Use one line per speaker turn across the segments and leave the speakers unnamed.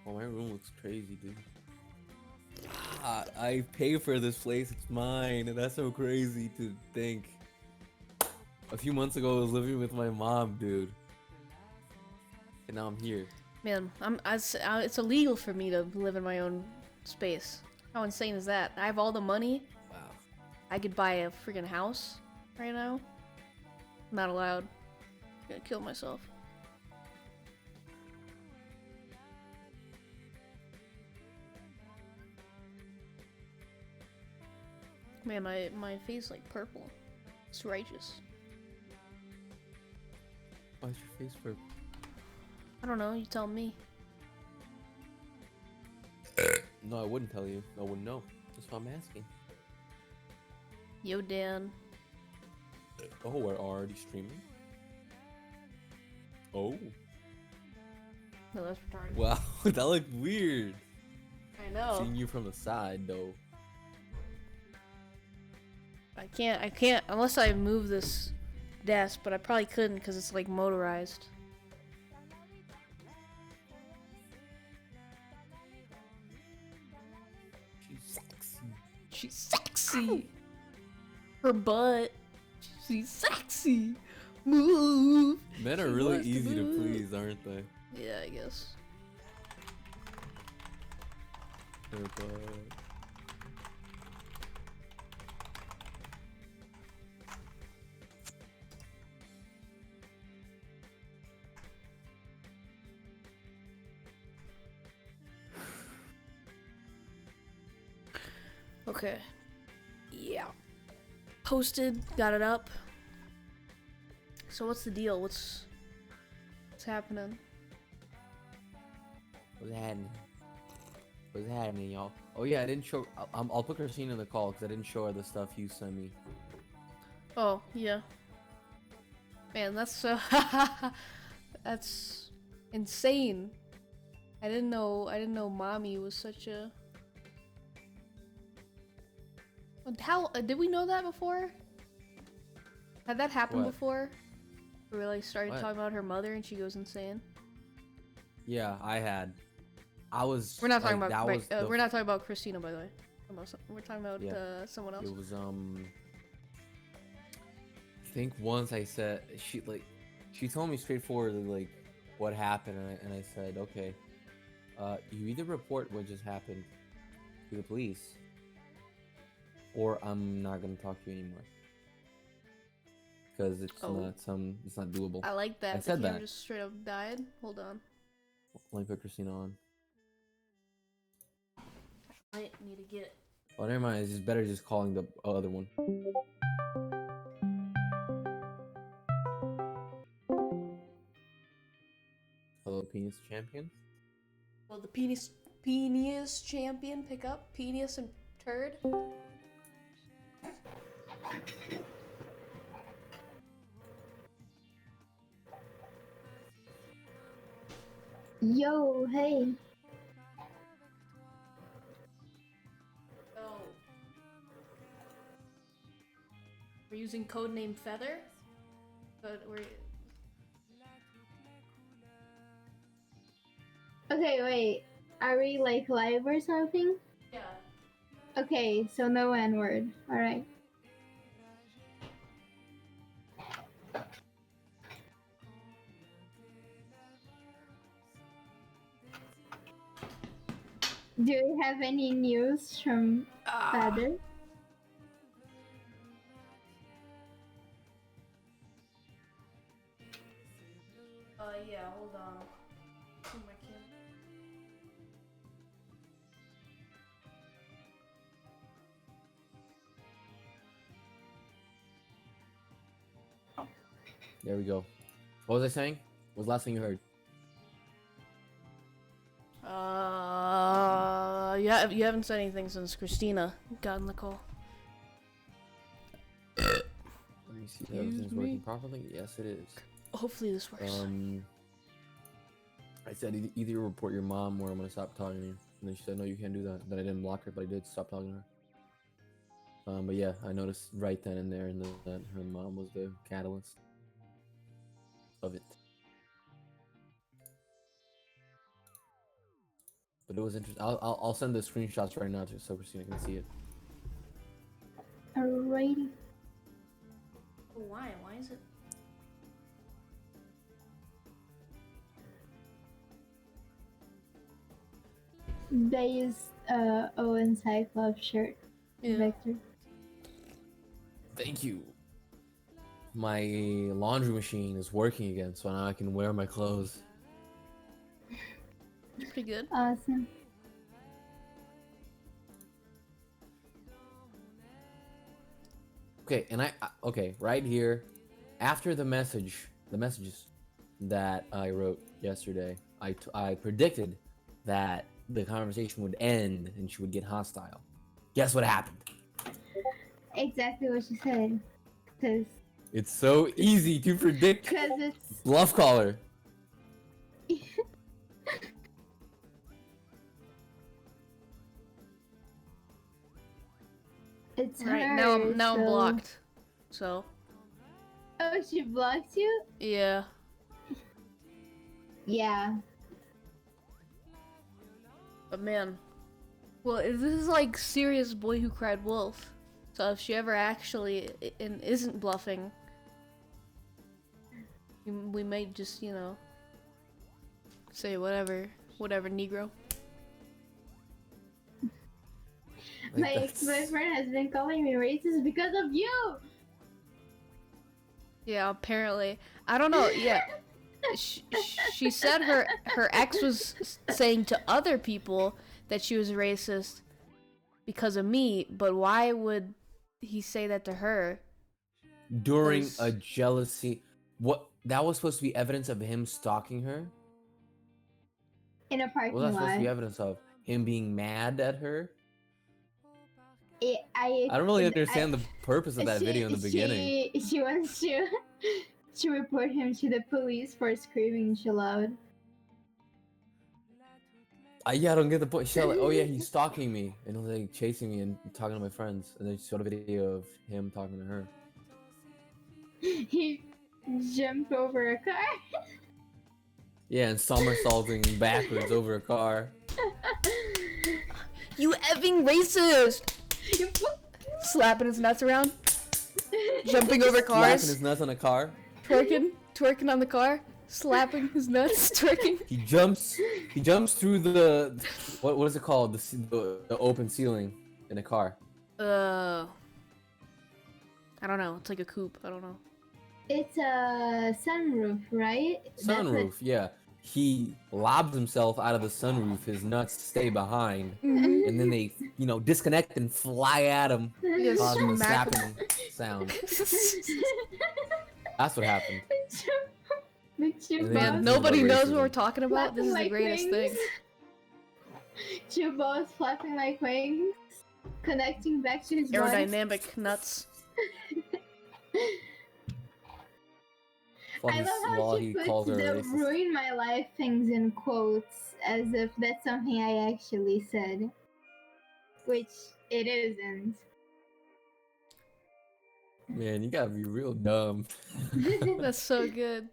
Oh, my room looks crazy, dude. I pay for this place. It's mine. And that's so crazy to think. A few months ago, I was living with my mom, dude. And now I'm here.
Man, it's illegal for me to live in my own space. How insane is that? I have all the money.
Wow.
I could buy a freaking house right now. Not allowed. I'm gonna kill myself. Man, my face like purple. It's righteous.
Why's your face purple?
I don't know. You tell me.
No, I wouldn't tell you. I wouldn't know. That's why I'm asking.
Yo, Dan.
Oh, we're already streaming? Oh.
No, that's retarded.
Wow, that looked weird.
I know.
Seeing you from the side, though.
I can't unless I move this desk, but I probably couldn't because it's like motorized.
She's sexy.
She's sexy. Her butt. She's sexy. Move.
Men
She
are really
wants to
easy to
move.
please, aren't they?
Yeah, I guess.
Her butt.
Okay. Yeah. Posted. Got it up. So what's the deal? What's happening?
What's happening? What's happening, y'all? Oh yeah, I didn't show. I'll put Christina in the call because I didn't show her the stuff you sent me.
Oh yeah. Man, that's so. That's insane. I didn't know mommy was such a. How did we know that before? Had that happened
What?
before? Where we like started
What?
talking about her mother and she goes insane.
Yeah, I had. I was.
We're not talking
like,
about.
that was the
We're not talking about Christina, by the way. We're talking about
Yeah.
someone else.
It was I think once I said she told me straightforwardly like what happened and I said okay, you either report what just happened to the police or I'm not gonna talk to you anymore because
Oh.
it's not doable.
I like that.
I
The
said
camera
that.
just straight up died. Hold on.
Let me put Christina on.
I need to get.
Oh, never mind. It's just better just calling the other one. Hello, penis champion.
Well, the penis champion pick up penis and turd.
Yo, hey.
Oh. We're using codename Feather. But we're.
Okay, wait. Are we like live or something?
Yeah.
Okay, so no N word. Alright. Do you have any news from Father?
Yeah, hold on. Oh, my camera.
There we go. What was I saying? What was the last thing you heard?
Yeah, you haven't said anything since Christina got in the call.
Let me see if
Excuse
everything's
me?
working properly. Yes, it is.
Hopefully this works.
I said either you report your mom or I'm gonna stop talking to you. And then she said, no, you can't do that. Then I didn't block her, but I did stop talking to her. But yeah, I noticed right then and there and that her mom was the catalyst of it. But it was interesting. I'll send the screenshots right now so Christina can see it.
Alrighty.
Why? Why is it?
They used Owen Cyclops shirt.
Yeah.
Victor.
Thank you. My laundry machine is working again, so now I can wear my clothes.
Pretty good.
Awesome.
Okay, and okay, right here, after the messages that I wrote yesterday, I predicted that the conversation would end and she would get hostile. Guess what happened?
Exactly what she said. Cause
It's so easy to predict.
it's
Bluff caller.
it's
Right
her.
now, I'm
so...
blocked. So
Oh, she blocked you?
yeah.
Yeah.
But man, well, this is like serious Boy Who Cried Wolf. So if she ever actually isn't bluffing, we may just, you know, say whatever, Negro.
Like,
My ex-boyfriend has been calling me racist because of you!
Yeah, apparently. I don't know. Yeah, she said her ex was saying to other people that she was racist because of me, but why would he say that to her?
during
Was-
a jealousy, what that was supposed to be evidence of him stalking her?
In a
What
parking
was that supposed to be
lot.
evidence of? Him being mad at her?
I
I don't really understand the purpose of that video in the beginning.
She wants to report him to the police for screaming too loud.
Yeah, I don't get the point. She's like, oh yeah, he's stalking me and he's like chasing me and talking to my friends, and then she showed a video of him talking to her.
He jumped over a car.
Yeah, and somersaulting backwards over a car.
You effing racist! Slapping his nuts around, jumping over
Slapping
cars,
his nuts on a car.
twerking on the car, slapping his nuts, twerking.
He jumps through the what is it called? The open ceiling in a car.
I don't know. It's like a coupe. I don't know.
It's a sunroof, right?
Sunroof, yeah. He lobs himself out of the sunroof. His nuts stay behind, and then they, disconnect and fly at him,
Just
causing a
smack
snapping sound. That's what happened.
The
And
Man,
then-
nobody
about
knows what
racism.
we're talking about. This is the
Like
greatest
wings.
thing.
Two balls flapping like wings, connecting back to his body.
Aerodynamic nuts.
I
Fucking
love how
slaw,
she
he
puts
calls her a
the
racist.
ruin my life things in quotes as if that's something I actually said. Which it isn't.
Man, you gotta be real dumb.
That's so good.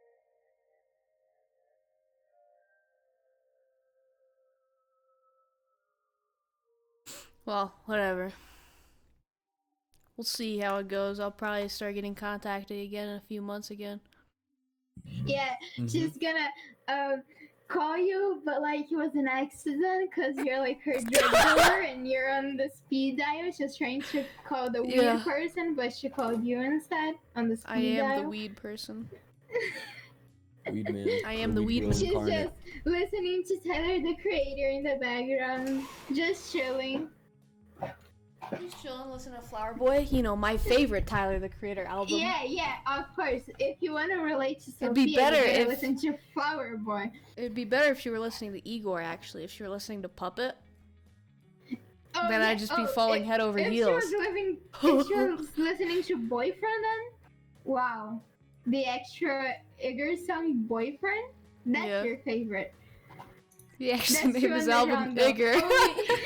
Well, whatever. We'll see how it goes. I'll probably start getting contacted again in a few months again.
Yeah, she's gonna call you, but like it was an accident because you're like her drug dealer and you're on the speed dial. She's trying to call the weird
Yeah.
person, but she called you instead on the speed
I am
dial.
the weed person.
Weed man.
I am the weed
girl
man.
She's
incarnate.
just listening to Tyler the Creator in the background, just chilling.
Just chilling, listening to Flower Boy. You know, my favorite Tyler the Creator album.
Yeah, of course. If you want to relate to Sophia,
It'd be better
you gotta
if-
listen to Flower Boy.
It'd be better if you were listening to Igor, actually. If you were listening to Puppet,
Oh,
then
yeah.
I'd just be
Oh,
falling head over
if
heels.
If she was listening to Boyfriend, then wow, the extra Igor song Boyfriend. That's
Yeah.
your favorite.
He actually
That's
named
too
his album
underground, though.
Igor.
Oh,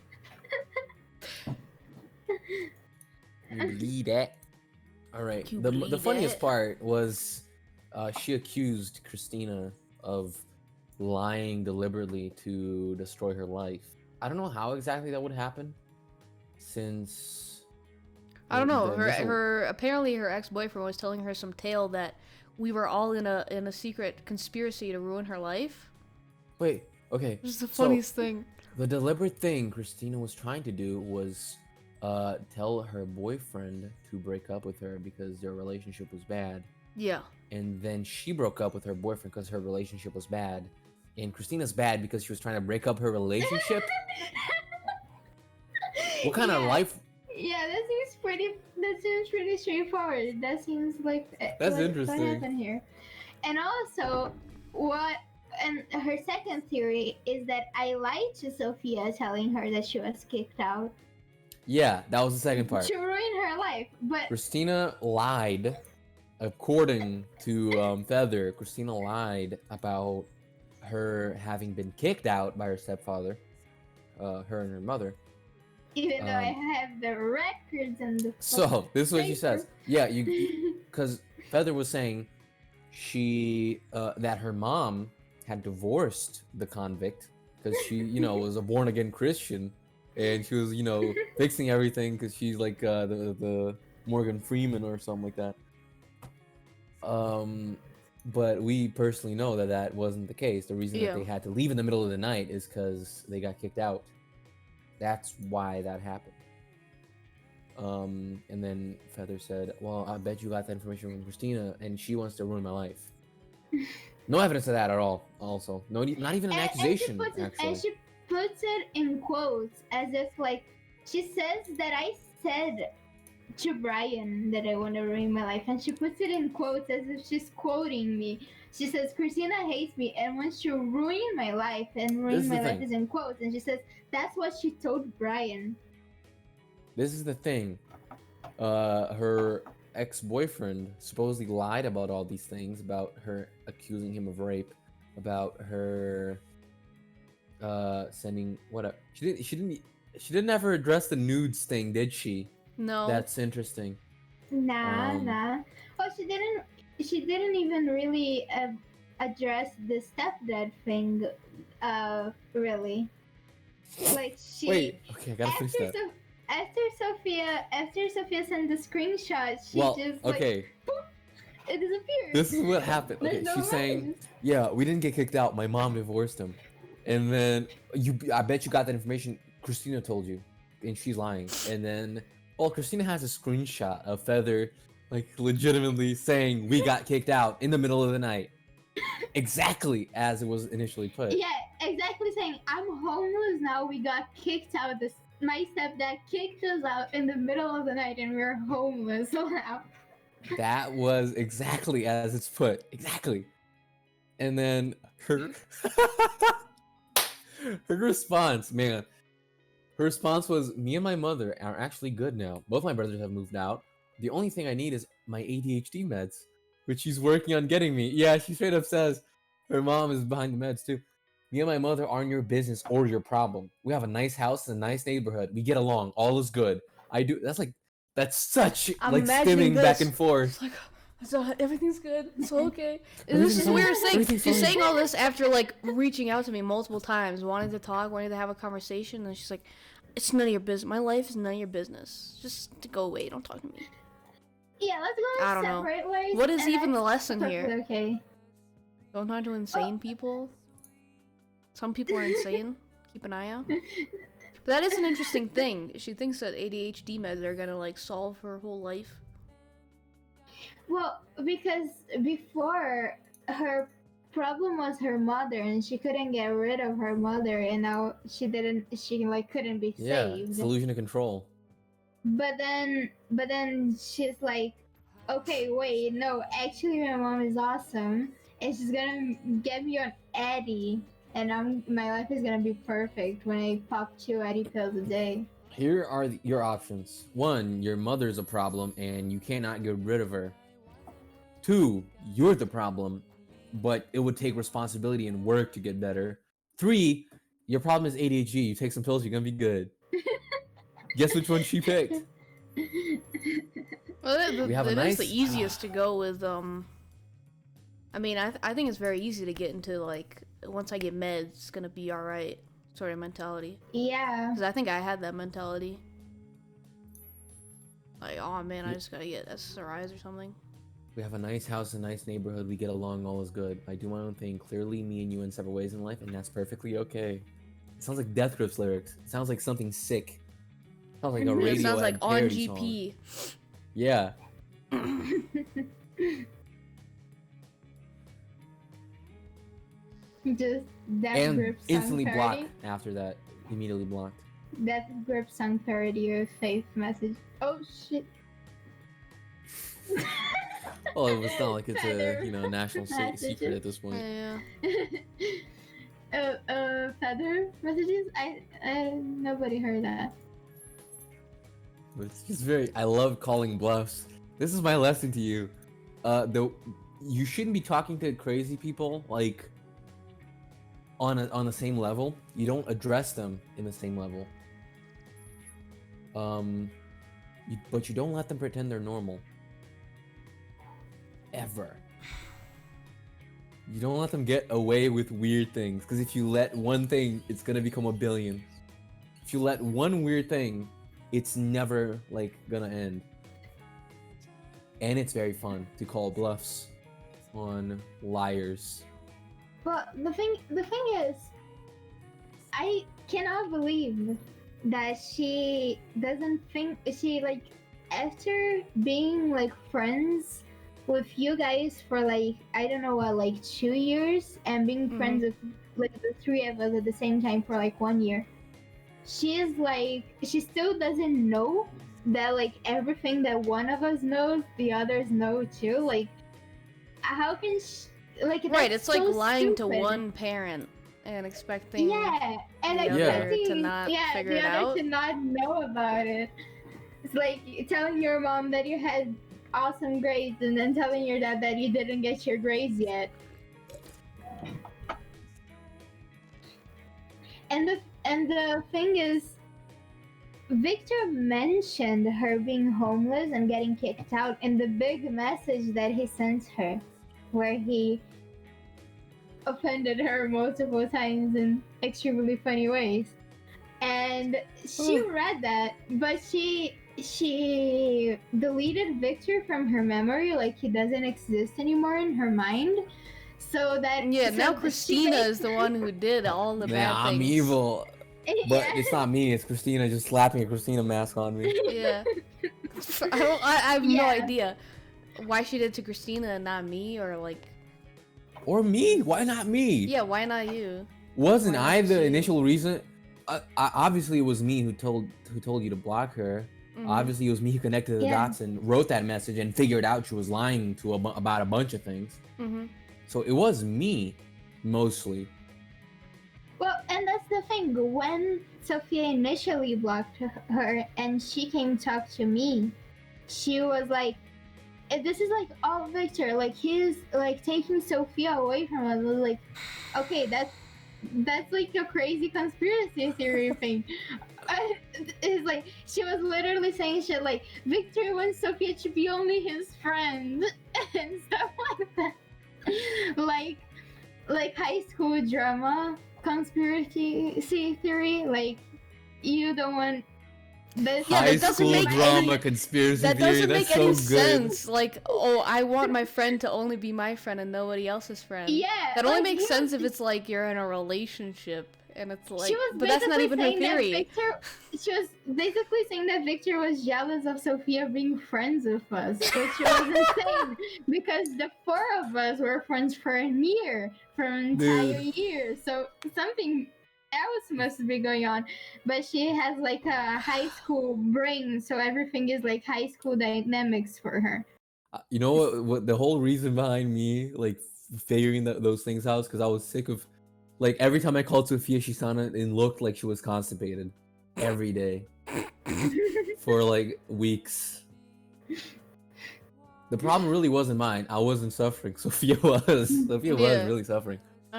You believe that? All right.
You
The
believe
funniest
that?
part was she accused Christina of lying deliberately to destroy her life. I don't know how exactly that would happen, since
I don't know.
the
Her
initial-
her apparently her ex-boyfriend was telling her some tale that we were all in a secret conspiracy to ruin her life.
Wait, okay.
Which is the
So-
funniest thing.
The deliberate thing Christina was trying to do was tell her boyfriend to break up with her because their relationship was bad.
Yeah.
And then she broke up with her boyfriend because her relationship was bad. And Christina's bad because she was trying to break up her relationship? What kind of
Yeah.
life?
Yeah, that seems pretty straightforward. That seems like
That's
what
interesting.
happened here. And also, and her second theory is that I lied to Sophia, telling her that she was kicked out
Yeah, that was the second part.
to ruin her life. But
Christina lied, according to Feather. Christina lied about her having been kicked out by her stepfather, her and her mother.
even though I have the records and the
So this is what she says. Yeah, you
paper.
because Feather was saying she that her mom had divorced the convict because she, you know, was a born again Christian, and she was, you know, fixing everything because she's like the Morgan Freeman or something like that. But we personally know that that wasn't the case. The reason
Yeah.
that they had to leave in the middle of the night is because they got kicked out. That's why that happened. And then Feather said, "Well, I bet you got that information from Christina, and she wants to ruin my life." No evidence of that at all. Also, no, not even an accusation.
And
Actually,
she puts it in quotes as if like she says that I said to Brian that I want to ruin my life, and she puts it in quotes as if she's quoting me. She says Christina hates me and wants to ruin my life, and
This
ruin
is the
my life
thing.
is in quotes, and she says that's what she told Brian.
this is the thing. Her ex-boyfriend supposedly lied about all these things, about her accusing him of rape, about her sending what up. She didn't ever address the nudes thing, did she?
No.
That's interesting.
Nah. Well, she didn't even really address the stepdad thing. Really. Like she.
Wait, okay, I gotta finish that.
After Sophia sent the screenshot, she
Well,
just
okay,
it disappeared.
this is what happened. Okay,
There's no
she's saying,
evidence.
yeah, we didn't get kicked out. My mom divorced him, and then I bet you got that information. Christina told you, and she's lying. And then, well, Christina has a screenshot of Feather, like legitimately saying we got kicked out in the middle of the night, exactly as it was initially put.
Yeah, exactly saying I'm homeless now. We got kicked out. My stepdad kicked us out in the middle of the night, and we're homeless now.
That was exactly as it's put. Exactly. And then her her response, man. Her response was, "Me and my mother are actually good now. Both my brothers have moved out. The only thing I need is my ADHD meds, which she's working on getting me." Yeah, she straight up says her mom is behind the meds too. "Me and my mother aren't your business or your problem. We have a nice house and a nice neighborhood. We get along. All is good. I do." That's such
I'm
like
imagining
skimming back
this.
and forth.
It's like, so everything's good. It's all okay. And
Everything's
this is
fine.
weird thing.
Everything's
She's
fine.
saying all this after like reaching out to me multiple times, wanting to talk, wanting to have a conversation, and she's like, "It's none of your business. My life is none of your business. Just to go away. Don't talk to me."
Yeah, let's go
I don't know.
separate ways.
What is
and
even the
that's
lesson here?
perfectly Okay.
Don't talk to insane people. Some people are insane. Keep an eye out. But that is an interesting thing. She thinks that ADHD meds are gonna like solve her whole life.
Well, because before her problem was her mother, and she couldn't get rid of her mother, and now she couldn't be
Yeah,
saved.
it's illusion of control.
But then she's like, okay, wait, no, actually my mom is awesome, and she's gonna get me on Eddie, and my life is gonna be perfect when I pop 2 Eddie pills a day.
Here are your options. 1, your mother's a problem and you cannot get rid of her. 2, you're the problem, but it would take responsibility and work to get better. 3, your problem is ADHD. You take some pills, you're gonna be good. Guess which one she picked?
Well,
We have a
it is
nice-
the easiest to go with. I mean, I think it's very easy to get into like once I get meds, it's gonna be all right, sort of mentality.
Yeah.
Because I think I had that mentality. Like, oh man, I just gotta get SSRIs or something.
We have a nice house, a nice neighborhood. We get along, all is good. I do my own thing. Clearly, me and you in separate ways in life, and that's perfectly okay. It sounds like Death Grips lyrics. It sounds like something sick. It sounds like a radio
It sounds like on
parody
GP.
song. Yeah.
Just Death
And
Grip song
instantly block
parody.
after that. Immediately blocked.
Death Grip song parody of Faith message. Oh shit.
Well, it was not like it's a
Feather
national secret
messages.
at this point.
Yeah.
Feather messages? Nobody heard that.
But it's just very. I love calling bluffs. This is my lesson to you. You shouldn't be talking to crazy people like on the same level. You don't address them in the same level. But you don't let them pretend they're normal. Ever. You don't let them get away with weird things, because if you let one thing, it's gonna become a billion. If you let one weird thing, it's never like gonna end. And it's very fun to call bluffs on liars.
But the thing is, I cannot believe that she doesn't think she after being friends with you guys for I don't know what 2 years and being friends with the three of us at the same time for 1 year. She still doesn't know that everything that one of us knows, the others know too. How can she?
Right, it's like
so
lying to
stupid.
one parent and expecting
Yeah, and
the
other
expecting
to not figure
the
it
other
out.
to not know about it. It's like telling your mom that you had awesome grades and then telling your dad that you didn't get your grades yet. And the thing is, Victor mentioned her being homeless and getting kicked out in the big message that he sent her, where he offended her multiple times in extremely funny ways. And she read that, but she deleted Victor from her memory, he doesn't exist anymore in her mind. So that
now Christina is the one who did all the bad things.
I'm evil. But it's not me, it's Christina just slapping a Christina mask on me.
Yeah. I have no
Yeah.
idea why she did to Christina and not me, or
Or me? Why not me?
yeah, why not you?
Wasn't
Why
I
not
the
you?
initial reason? Obviously, it was me who told you to block her.
Mhm.
Obviously, it was me who connected the
Yeah.
dots and wrote that message and figured out she was lying to about a bunch of things.
Mhm.
So it was me, mostly.
Well, and that's the thing. When Sophia initially blocked her and she came talk to me, she was like, "This is all Victor. He's taking Sophia away from us." I was like, "Okay, that's a crazy conspiracy theory thing." It's she was literally saying shit like Victor wants Sophia to be only his friend and stuff like that. like high school drama conspiracy theory. You don't want this.
Yeah,
High
that doesn't
school
make
drama
any-
conspiracy
That
theory.
doesn't
That's
make
so
any
good.
sense. Oh, I want my friend to only be my friend and nobody else's friend.
Yeah,
That only
like,
makes
you know,
sense if it's you're in a relationship and it's
she was
but that's not
basically
even her
saying that
theory.
she was basically saying that Victor was jealous of Sophia being friends with us, which was insane because the four of us were friends for an entire year. So something else must be going on. But she has a high school brain, so everything is high school dynamics for her.
You know what the whole reason behind me figuring those things out is because I was sick of every time I called Sophia, she sounded and looked like she was constipated every day for weeks. The problem really wasn't mine. I wasn't suffering. Sophia was. Sophia was
Yeah.
really suffering.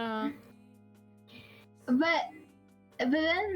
But then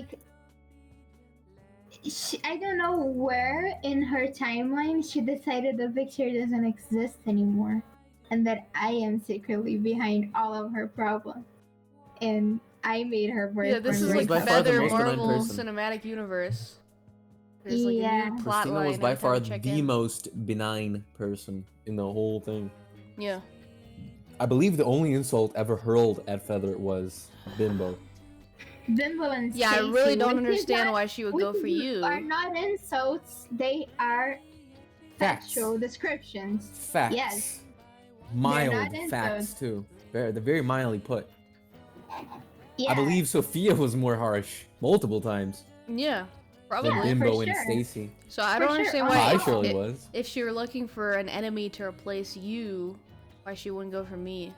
I don't know where in her timeline she decided that Victor doesn't exist anymore and that I am secretly behind all of her problems. and I made her boyfriend.
Yeah, this is
Christina
like
was by far the
Feather
most benign
Marvel
person.
Cinematic Universe. There's like a
Yeah.
new plot
Christina
line
was by
every time
far
we check
the
in.
most benign person in the whole thing.
Yeah.
I believe the only insult ever hurled at Feather was bimbo.
Bimbo and
Yeah, I
Stacy,
really don't
which is
understand
not-
why she would go
which
for
is-
you.
Are not insults. They are
Facts.
factual descriptions.
Facts.
Yes.
Mild
not
facts
insults.
too. They're very mildly put.
Yeah.
I believe Sophia was more harsh multiple times
Yeah,
than
probably.
Yeah.
Bimbo
for
and
sure.
Stacy.
So I
For
don't
sure.
understand
Oh,
why.
I
yeah.
surely was.
If she were looking for an enemy to replace you, why she wouldn't go for me?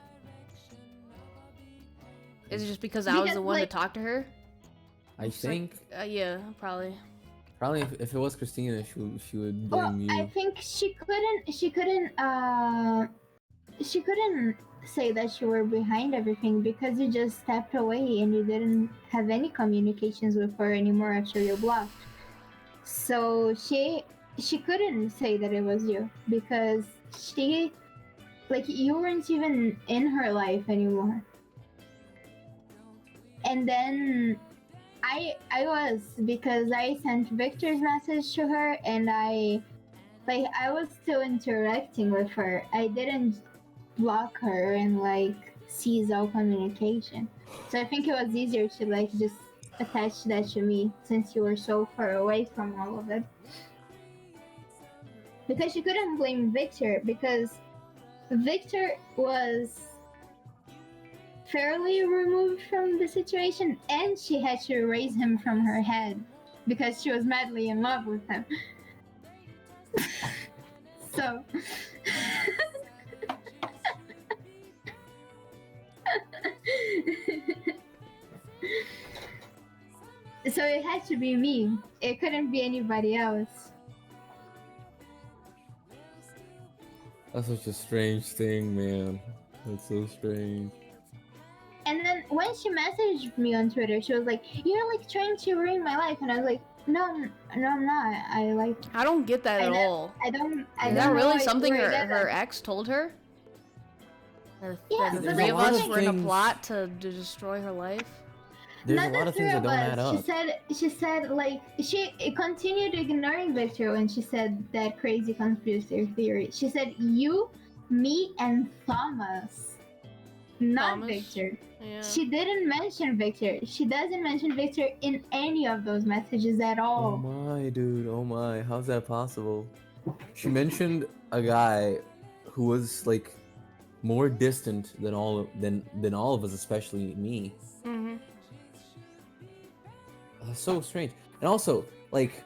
Is it just because I was
Because,
the one
like-
to talk to her?
I think
Yeah, probably.
probably if it was Christina, she would
Well,
blame
I
you.
think she couldn't say that you were behind everything because you just stepped away and you didn't have any communications with her anymore after you blocked. So she couldn't say that it was you because she, like, you weren't even in her life anymore. And then I was, because I sent Victor's message to her and I was still interacting with her. I didn't block her and like seize all communication. So I think it was easier to like just attach that to me since you were so far away from all of it. Because she couldn't blame Victor because Victor was fairly removed from the situation and she had to erase him from her head because she was madly in love with him. So so it had to be me. It couldn't be anybody else.
That's such a strange thing, man. That's so strange.
And then when she messaged me on Twitter, she was like, "You're like trying to ruin my life," and I was like, "No, I'm not.
I don't get that
I
at
know-
all.
I don't. I
Is
don't
that
know
really something
where
her,
you get
her
that."
ex told her? That
Yeah,
the
so
three
that's
of
the
us
thing.
were in a
Things-
plot to destroy her life?
There's
Not
a lot
the
of things
three
that don't
of
add
us.
up.
She said like she continued ignoring Victor when she said that crazy conspiracy theory. She said you, me, and Thomas, not
Thomas?
Victor.
Yeah.
She didn't mention Victor. She doesn't mention Victor in any of those messages at
Oh
all.
my, dude. Oh my. How's that possible? She mentioned a guy who was like more distant than all of us, especially me.
Mm-hmm.
That's so strange. And also, like,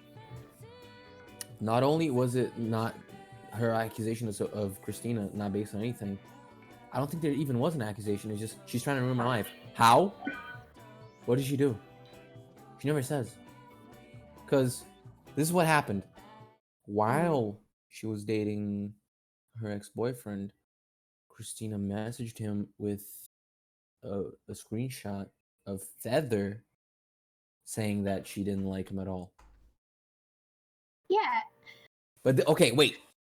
not only was it not her accusation of Christina not based on anything, I don't think there even was an accusation. It's just she's trying to ruin my life. How? What did she do? She never says. Because this is what happened. While she was dating her ex-boyfriend, Christina messaged him with a screenshot of Feather saying that she didn't like him at all.
Yeah,
But okay, wait.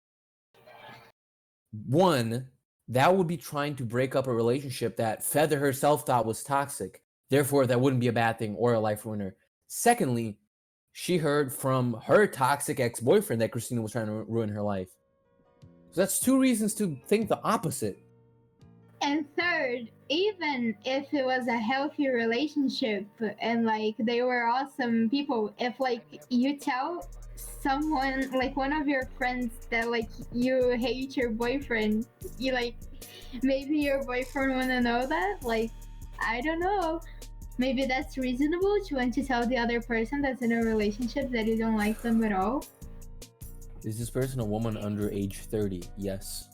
One, that would be trying to break up a relationship that Feather herself thought was toxic. Therefore, that wouldn't be a bad thing or a life ruiner. Secondly, she heard from her toxic ex-boyfriend that Christina was trying to ruin her life. So that's two reasons to think the opposite.
and third, even if it was a healthy relationship and like they were awesome people, if like you tell someone, like one of your friends, that like you hate your boyfriend, you like maybe your boyfriend wanna know that? Like, I don't know. Maybe that's reasonable to want to tell the other person that's in a relationship that you don't like them at all.
Is this person a woman under age 30? Yes.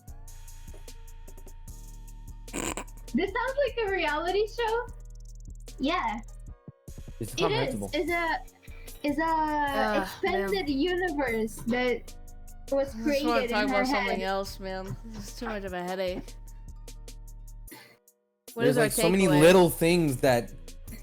This sounds like a reality show. Yeah,
It's
it
comprehensible.
is. It's a expanded universe that was
I just want
created
to talk
in her
about something
head.
else, man. This is too much of a headache. What
There's
is our
like so many
takeaway?
little things that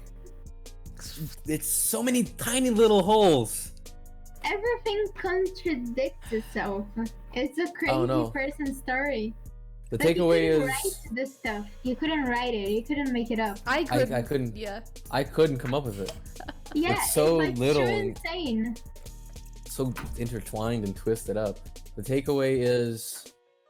it's so many tiny little holes.
Everything contradicts itself. It's a crazy
no.
person story.
The
Like, you
takeaway
couldn't
is
write this stuff. You couldn't write it. You couldn't make it up.
I could.
I couldn't
Yeah.
I couldn't come up with it.
Yeah,
It's so
like
little
so
and-
insane.
So intertwined and twisted up. The takeaway is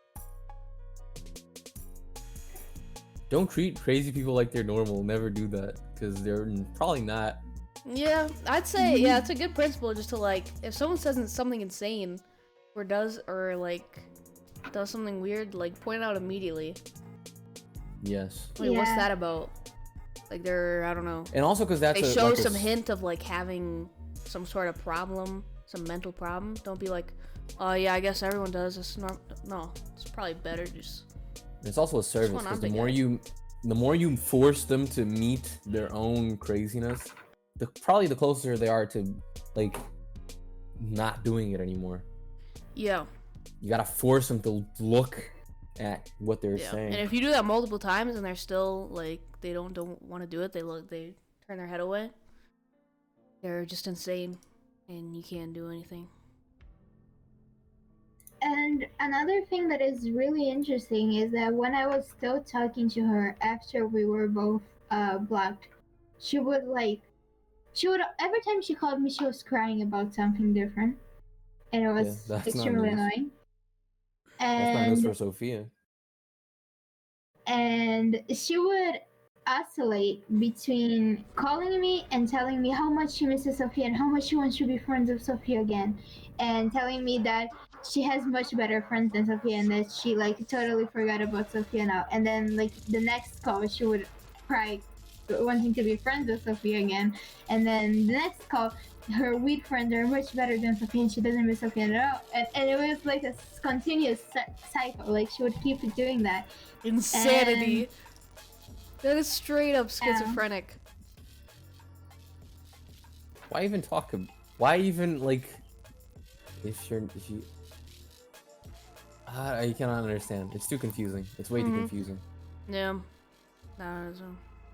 don't treat crazy people like they're normal. Never do that because they're probably not.
Yeah, I'd say yeah, it's a good principle just to like if someone says something insane or does something weird, like point it out immediately.
Yes.
Like what's
Yeah.
that about? Like they're I don't know.
And also because that's
They
a,
show
like a
some
s-
hint of like having some sort of problem, some mental problem. Don't be like, oh yeah, I guess everyone does. It's no, it's probably better just.
It's also a service
one
because
I'm
the
thinking.
the more you force them to meet their own craziness, probably the closer they are to like not doing it anymore.
Yeah,
You gotta force them to look at what they're
yeah.
saying.
And if you do that multiple times and they're still like they don't want to do it, they turn their head away. They're just insane, and you can't do anything.
And another thing that is really interesting is that when I was still talking to her after we were both blocked, she would every time she called me, she was crying about something different, and it was
that's not
extremely
news.
annoying.
That's not news
And
for Sophia.
and she would oscillate between calling me and telling me how much she misses Sophia and how much she wants to be friends with Sophia again, and telling me that she has much better friends than Sophia and that she like totally forgot about Sophia now. And then like the next call, she would cry, wanting to be friends with Sophia again. And then the next call, her weed friends are much better than Sophia and she doesn't miss Sophia at all. And it was like a continuous cycle. Like she would keep doing that.
Insanity. That is straight up schizophrenic.
Why even talk? Why even like? If you, I cannot understand. It's too confusing. It's way too
Mhm.
confusing.
Yeah. Nah, so.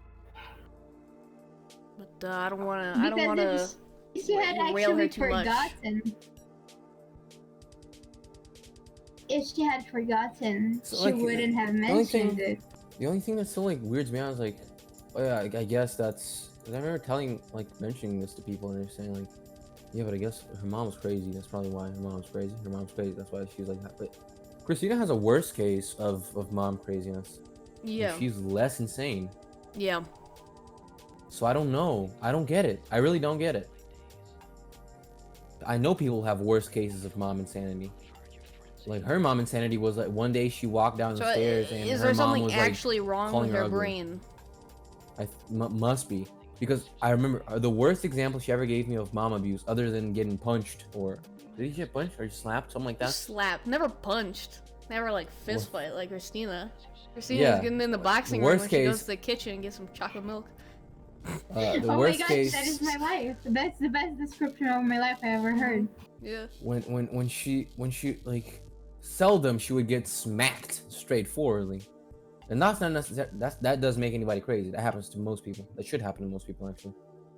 But I don't wanna. I don't wanna.
Because if she had
rail her
actually
too much.
forgotten. If she had forgotten,
So,
she
like,
wouldn't have
only
mentioned
thing-
it.
The only thing that still like weirds me out is like, oh yeah, I guess that's. 'Cause I remember mentioning this to people and they're saying like, yeah, but I guess her mom's crazy. That's probably why her mom's crazy. Her mom's crazy. That's why she's like that. But Christina has a worse case of mom craziness. and
Yeah.
She's less insane.
Yeah.
So I don't know. I don't get it. I really don't get it. I know people have worse cases of mom insanity. Like her mom insanity was like one day she walked down the
So
stairs and
is
her
there
mom
something
was
actually wrong
calling
with
her
her
ugly.
brain?
must be because I remember the worst example she ever gave me of mom abuse, other than getting punched or did he get punched or slapped, something like that.
Slapped. Never punched. Never like fist
Well-
fight like Christina. Christina
Yeah.
was getting in the boxing room
Worst
when she goes
case-
to the kitchen and gets some chocolate milk.
The
Oh my
worst
gosh,
case
that is my life. That's the best description of my life I ever heard.
Yeah.
when she like seldom she would get smacked straightforwardly, and that's not necessary. That does make anybody crazy. That happens to most people. That should happen to most people actually.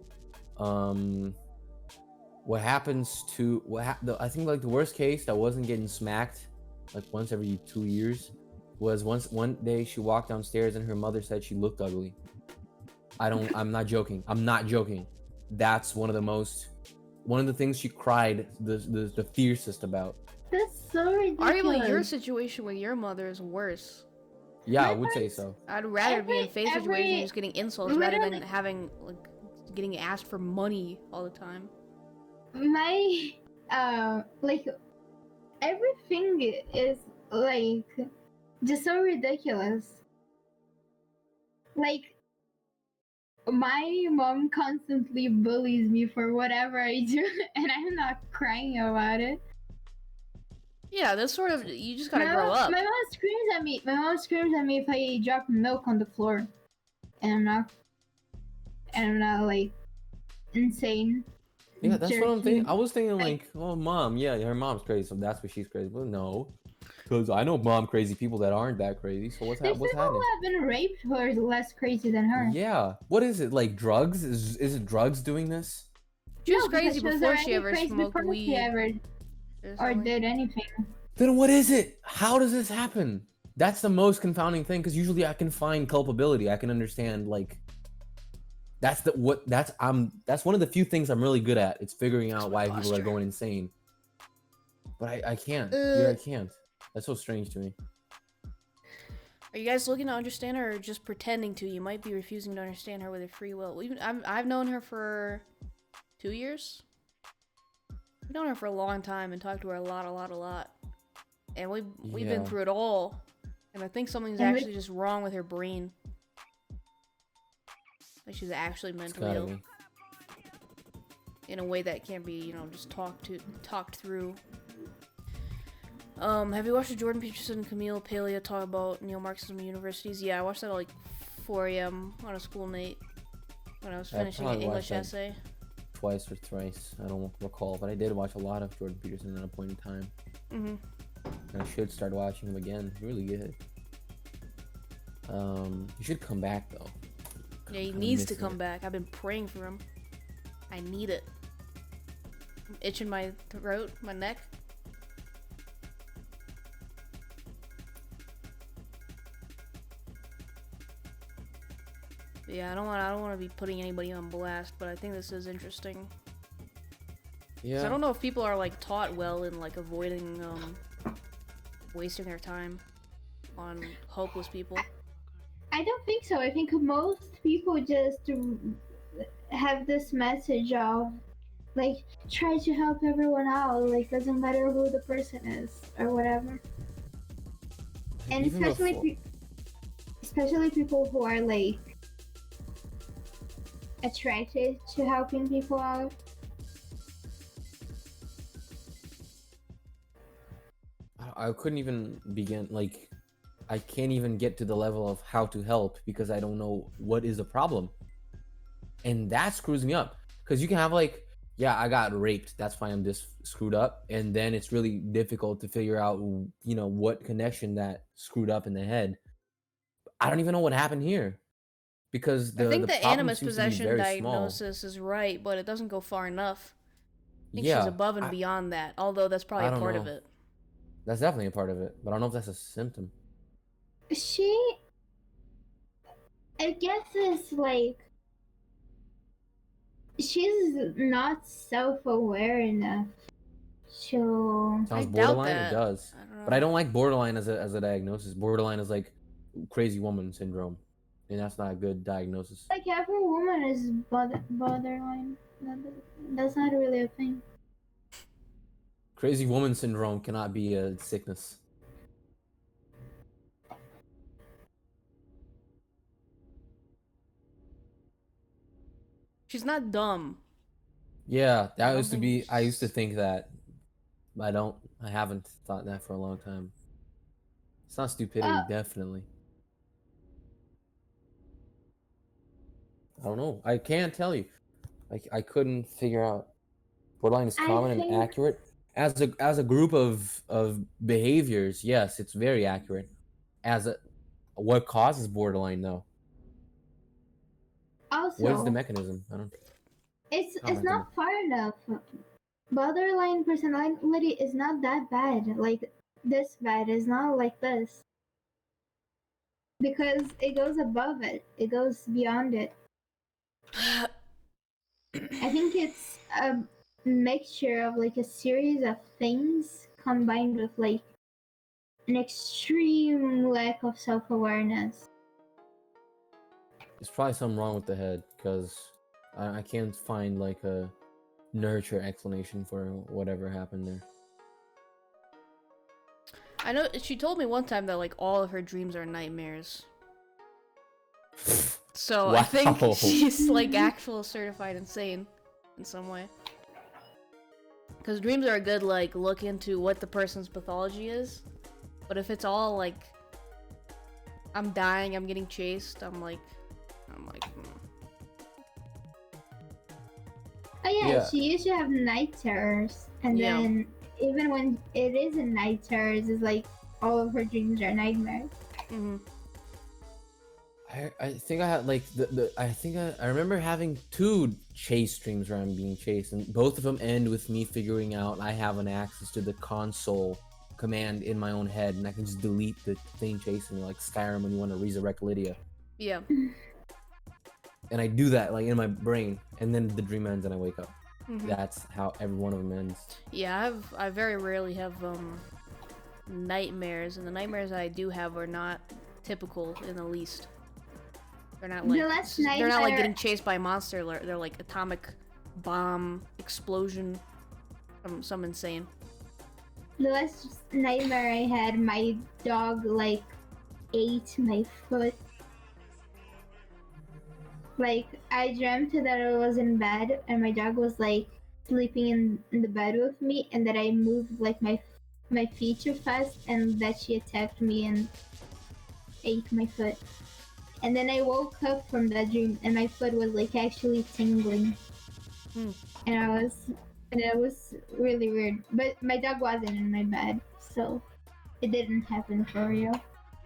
What happens to I think like the worst case that wasn't getting smacked like once every 2 years was one day she walked downstairs and her mother said she looked ugly. I'm not joking. I'm not joking. That's one of the things she cried the fiercest about.
That's so ridiculous.
Arguably, your situation with your mother is worse.
Yeah,
My
I would say
friends-
so.
I'd rather be in
Every-
Faye's situation
every-
and just getting insults rather than
literally-
having like getting asked for money all the time.
My like everything is like just so ridiculous. Like my mom constantly bullies me for whatever I do and I'm not crying about it.
Yeah, that's sort of you just gotta
my
grow
mom,
up.
My mom screams at me. My mom screams at me if I drop milk on the floor. And I'm not like insane.
Yeah, that's what I'm thinking.
jerky.
I was thinking
Like-
like, oh, mom, yeah, her mom's crazy, so that's why she's crazy. But no, because I know mom crazy people that aren't that crazy. So what's
There's
what's
people who
happening?
have been raped who are less crazy than her.
Yeah, what is it like? Drugs? Is it drugs doing this?
She was
No, because
crazy
she was
before she
already
ever
crazy
smoked
before
weed.
she ever
or
or
something.
did anything.
Then what is it? How does this happen? That's the most confounding thing, because usually I can find culpability. I can understand, like, that's one of the few things I'm really good at. It's figuring out why people are going insane. But I can't. Here I can't. That's so strange to me.
Are you guys looking to understand her or just pretending to? You might be refusing to understand her with her free will. I've known her for 2 years. I've known her for a long time and talked to her a lot. And we've been through it all. And I think something's actually just wrong with her brain. Like she's actually mentally ill. In a way that can't be, you know, just talked through. Have you watched the Jordan Peterson and Camille Paglia talk about neo-Marxism in universities? Yeah, I watched that at like 4 a.m. on a school night when I was finishing an English essay.
Twice or thrice, I don't recall, but I did watch a lot of Jordan Peterson at a point in time. And I should start watching him again. He's really good. He should come back though.
Yeah, he needs to come back. I've been praying for him. I need it. I'm itching my throat, my neck. Yeah, I don't want to be putting anybody on blast, but I think this is interesting. Yeah. I don't know if people are like taught well in like avoiding wasting their time on hopeless people.
I don't think so. I think most people just have this message of like try to help everyone out, like doesn't matter who the person is or whatever. And especially people who are like attracted to helping people out.
I couldn't even begin, like, I can't even get to the level of how to help because I don't know what is the problem. And that screws me up. Because you can have like, yeah, I got raped, that's why I'm this screwed up. And then it's really difficult to figure out, you know, what connection that screwed up in the head. I don't even know what happened here. Because
I think the animus possession diagnosis is right, but it doesn't go far enough. I think she's above and beyond that, although that's probably a part of it.
That's definitely a part of it, but I don't know if that's a symptom.
I guess it's like, she's not self-aware enough.
Sounds borderline. It does, but I don't like borderline as a diagnosis. Borderline is like crazy woman syndrome. And that's not a good diagnosis.
Like every woman is borderline. That's not really a thing.
Crazy woman syndrome cannot be a sickness.
She's not dumb.
Yeah, that used to be. I used to think that. I haven't thought that for a long time. It's not stupidity, definitely. I don't know. I can't tell you. I couldn't figure out. Borderline is common and accurate. As a group of behaviors, yes, it's very accurate. What causes borderline though?
Also,
what is the mechanism? I don't.
It's not far enough. Borderline personality is not that bad. Like this bad. It's not like this. Because it goes above it. It goes beyond it. I think it's a mixture of like a series of things combined with like an extreme lack of self-awareness.
There's probably something wrong with the head because I can't find like a nurture explanation for whatever happened there.
I know she told me one time that like all of her dreams are nightmares. So wow. I think she's like actual certified insane in some way. Because dreams are a good like look into what the person's pathology is. But if it's all like I'm dying, I'm getting chased, I'm like
Oh yeah, she used to have night terrors, and then even when it isn't night terrors, it's like all of her dreams are nightmares.
I think I had like I remember having 2 chase dreams where I'm being chased, and both of them end with me figuring out I have an access to the console command in my own head, and I can just delete the thing chasing me, like Skyrim when you want to resurrect Lydia.
Yeah.
And I do that like in my brain, and then the dream ends and I wake up.
Mhm.
That's how every one of them ends.
Yeah, I very rarely have nightmares, and the nightmares I do have are not typical in the least. They're not like
The last
they're not like
nightmare-
getting chased by a monster. They're like atomic bomb explosion, some insane.
The last nightmare I had, my dog like ate my foot. Like I dreamt that I was in bed and my dog was like sleeping in the bed with me, and that I moved like my feet too fast, and that she attacked me and ate my foot. And then I woke up from that dream and my foot was like actually tingling.
Hmm.
And it was really weird. But my dog wasn't in my bed, so it didn't happen for real.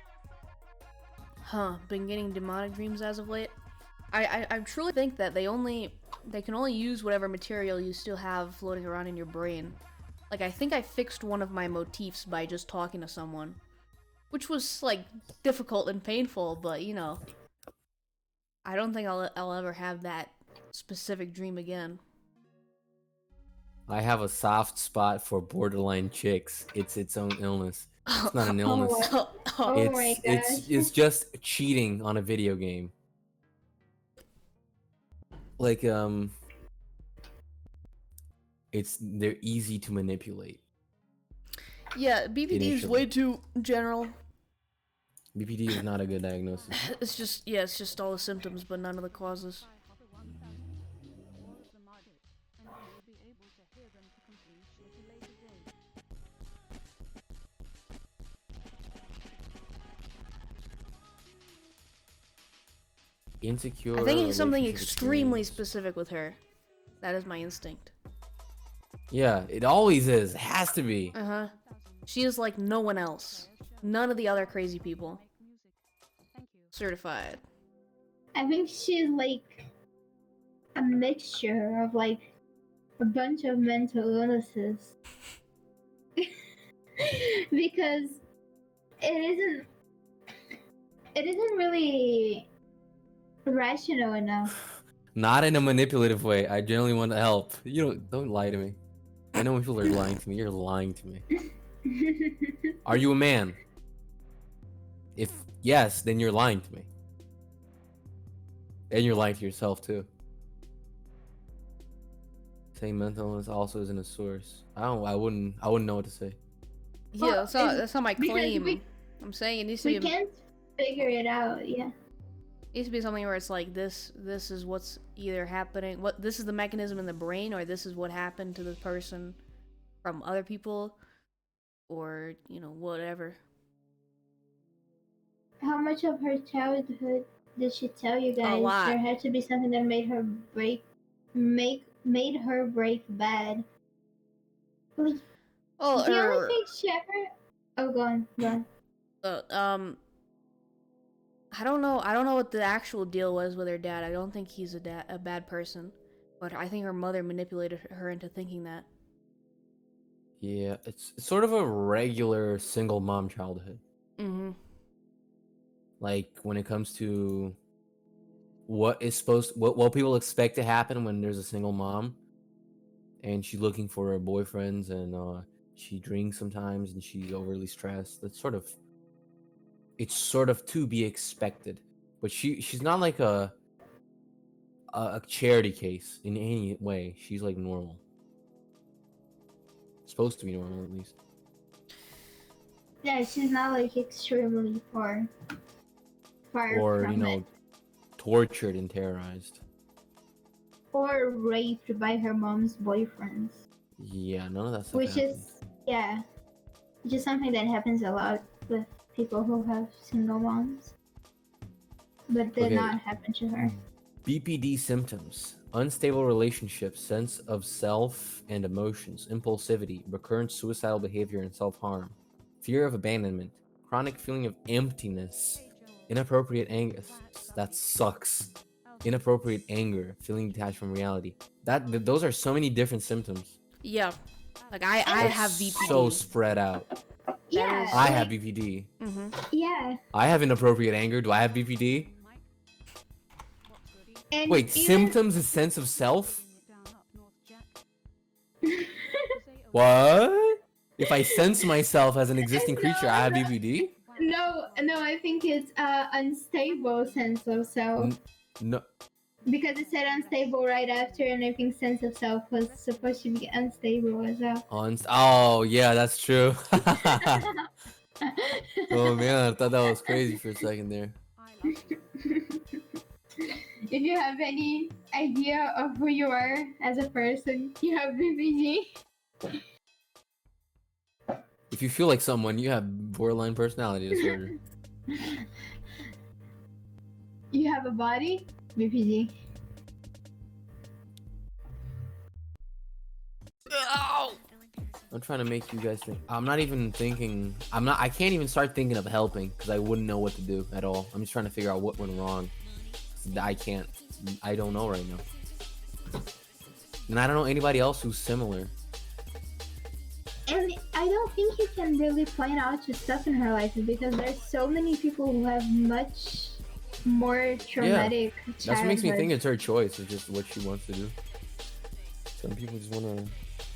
Huh? Been getting demonic dreams as of late. I truly think that they can only use whatever material you still have floating around in your brain. Like, I think I fixed one of my motifs by just talking to someone, which was like difficult and painful, but you know, I don't think I'll ever have that specific dream again.
I have a soft spot for borderline chicks. It's its own illness. It's not an illness.
Oh my
It's just cheating on a video game. Like they're easy to manipulate.
Yeah, BPD is
Initially.
way too general.
BPD is not a good diagnosis.
It's just all the symptoms, but none of the causes.
Insecure.
I think it's something
relationship
extremely
experience.
specific with her. That is my instinct.
Yeah, it always is. It has to be.
Uh-huh. She is like no one else. None of the other crazy people. Certified.
I think she's like a mixture of like a bunch of mental illnesses. Because it isn't really rational enough.
Not in a manipulative way. I generally want to help. You don't lie to me. I know when people are lying to me. You're lying to me. Are you a man? If yes, then you're lying to me. And you're lying to yourself too. Saying mental illness also isn't a source. I wouldn't know what to say.
Yeah,
Well,
that's not my
because
claim. I'm saying it needs to
We
be
can't figure it out, yeah.
needs to be something where it's like this is what's either happening, this is the mechanism in the brain, or this is what happened to the person from other people, or you know, whatever.
How much of her childhood did she tell you guys?
lot.
There had to be something that made her break bad. Like,
Oh,
the only thing she ever... Oh, go on.
I don't know what the actual deal was with her dad. I don't think he's a bad person, but I think her mother manipulated her into thinking that.
Yeah, it's sort of a regular single mom childhood.
Mm-hmm.
Like when it comes to what people expect to happen when there's a single mom, and she's looking for her boyfriends, and she drinks sometimes, and she's overly stressed. It's sort of to be expected, but she's not like a charity case in any way. She's like normal, supposed to be normal at least.
Yeah, she's not like extremely far
Or
from it.
tortured and terrorized.
Or raped by her mom's boyfriends.
Yeah, none of that stuff.
Which is something that happens a lot with people who have single moms. But did
Okay.
not happen to her.
BPD symptoms: unstable relationships, sense of self and emotions, impulsivity, recurrent suicidal behavior and self-harm, fear of abandonment, chronic feeling of emptiness, inappropriate anger. That sucks. Inappropriate anger, feeling detached from reality. Those are so many different symptoms.
Yeah, like I
That's
have VPD.
so spread out.
Yeah,
I
like,
have BPD.
Mm-hmm.
yeah.
I have inappropriate anger. Do I have BPD?
And
Wait,
even
symptoms is sense of self? What? If I sense myself as an existing creature, I have BPD?
no, I think it's unstable sense of self.
No.
Because it said unstable right after, and I think sense of self was supposed to be unstable as well.
Oh, yeah, that's true. Oh man, I thought that was crazy for a second there.
If you have any idea of who you are as a person, you have BPG.
If you feel like someone, you have borderline personality disorder.
You have a body, BPG.
I'm trying to make you guys think. I'm not even thinking. I can't even start thinking of helping because I wouldn't know what to do at all. I'm just trying to figure out what went wrong. I can't. I don't know right now. And I don't know anybody else who's similar.
And I don't think you can really point out to stuff in her life because there's so many people who have much more traumatic
That's what makes me
childhoods.
think it's her choice. It's just what she wants to do. Some people just want to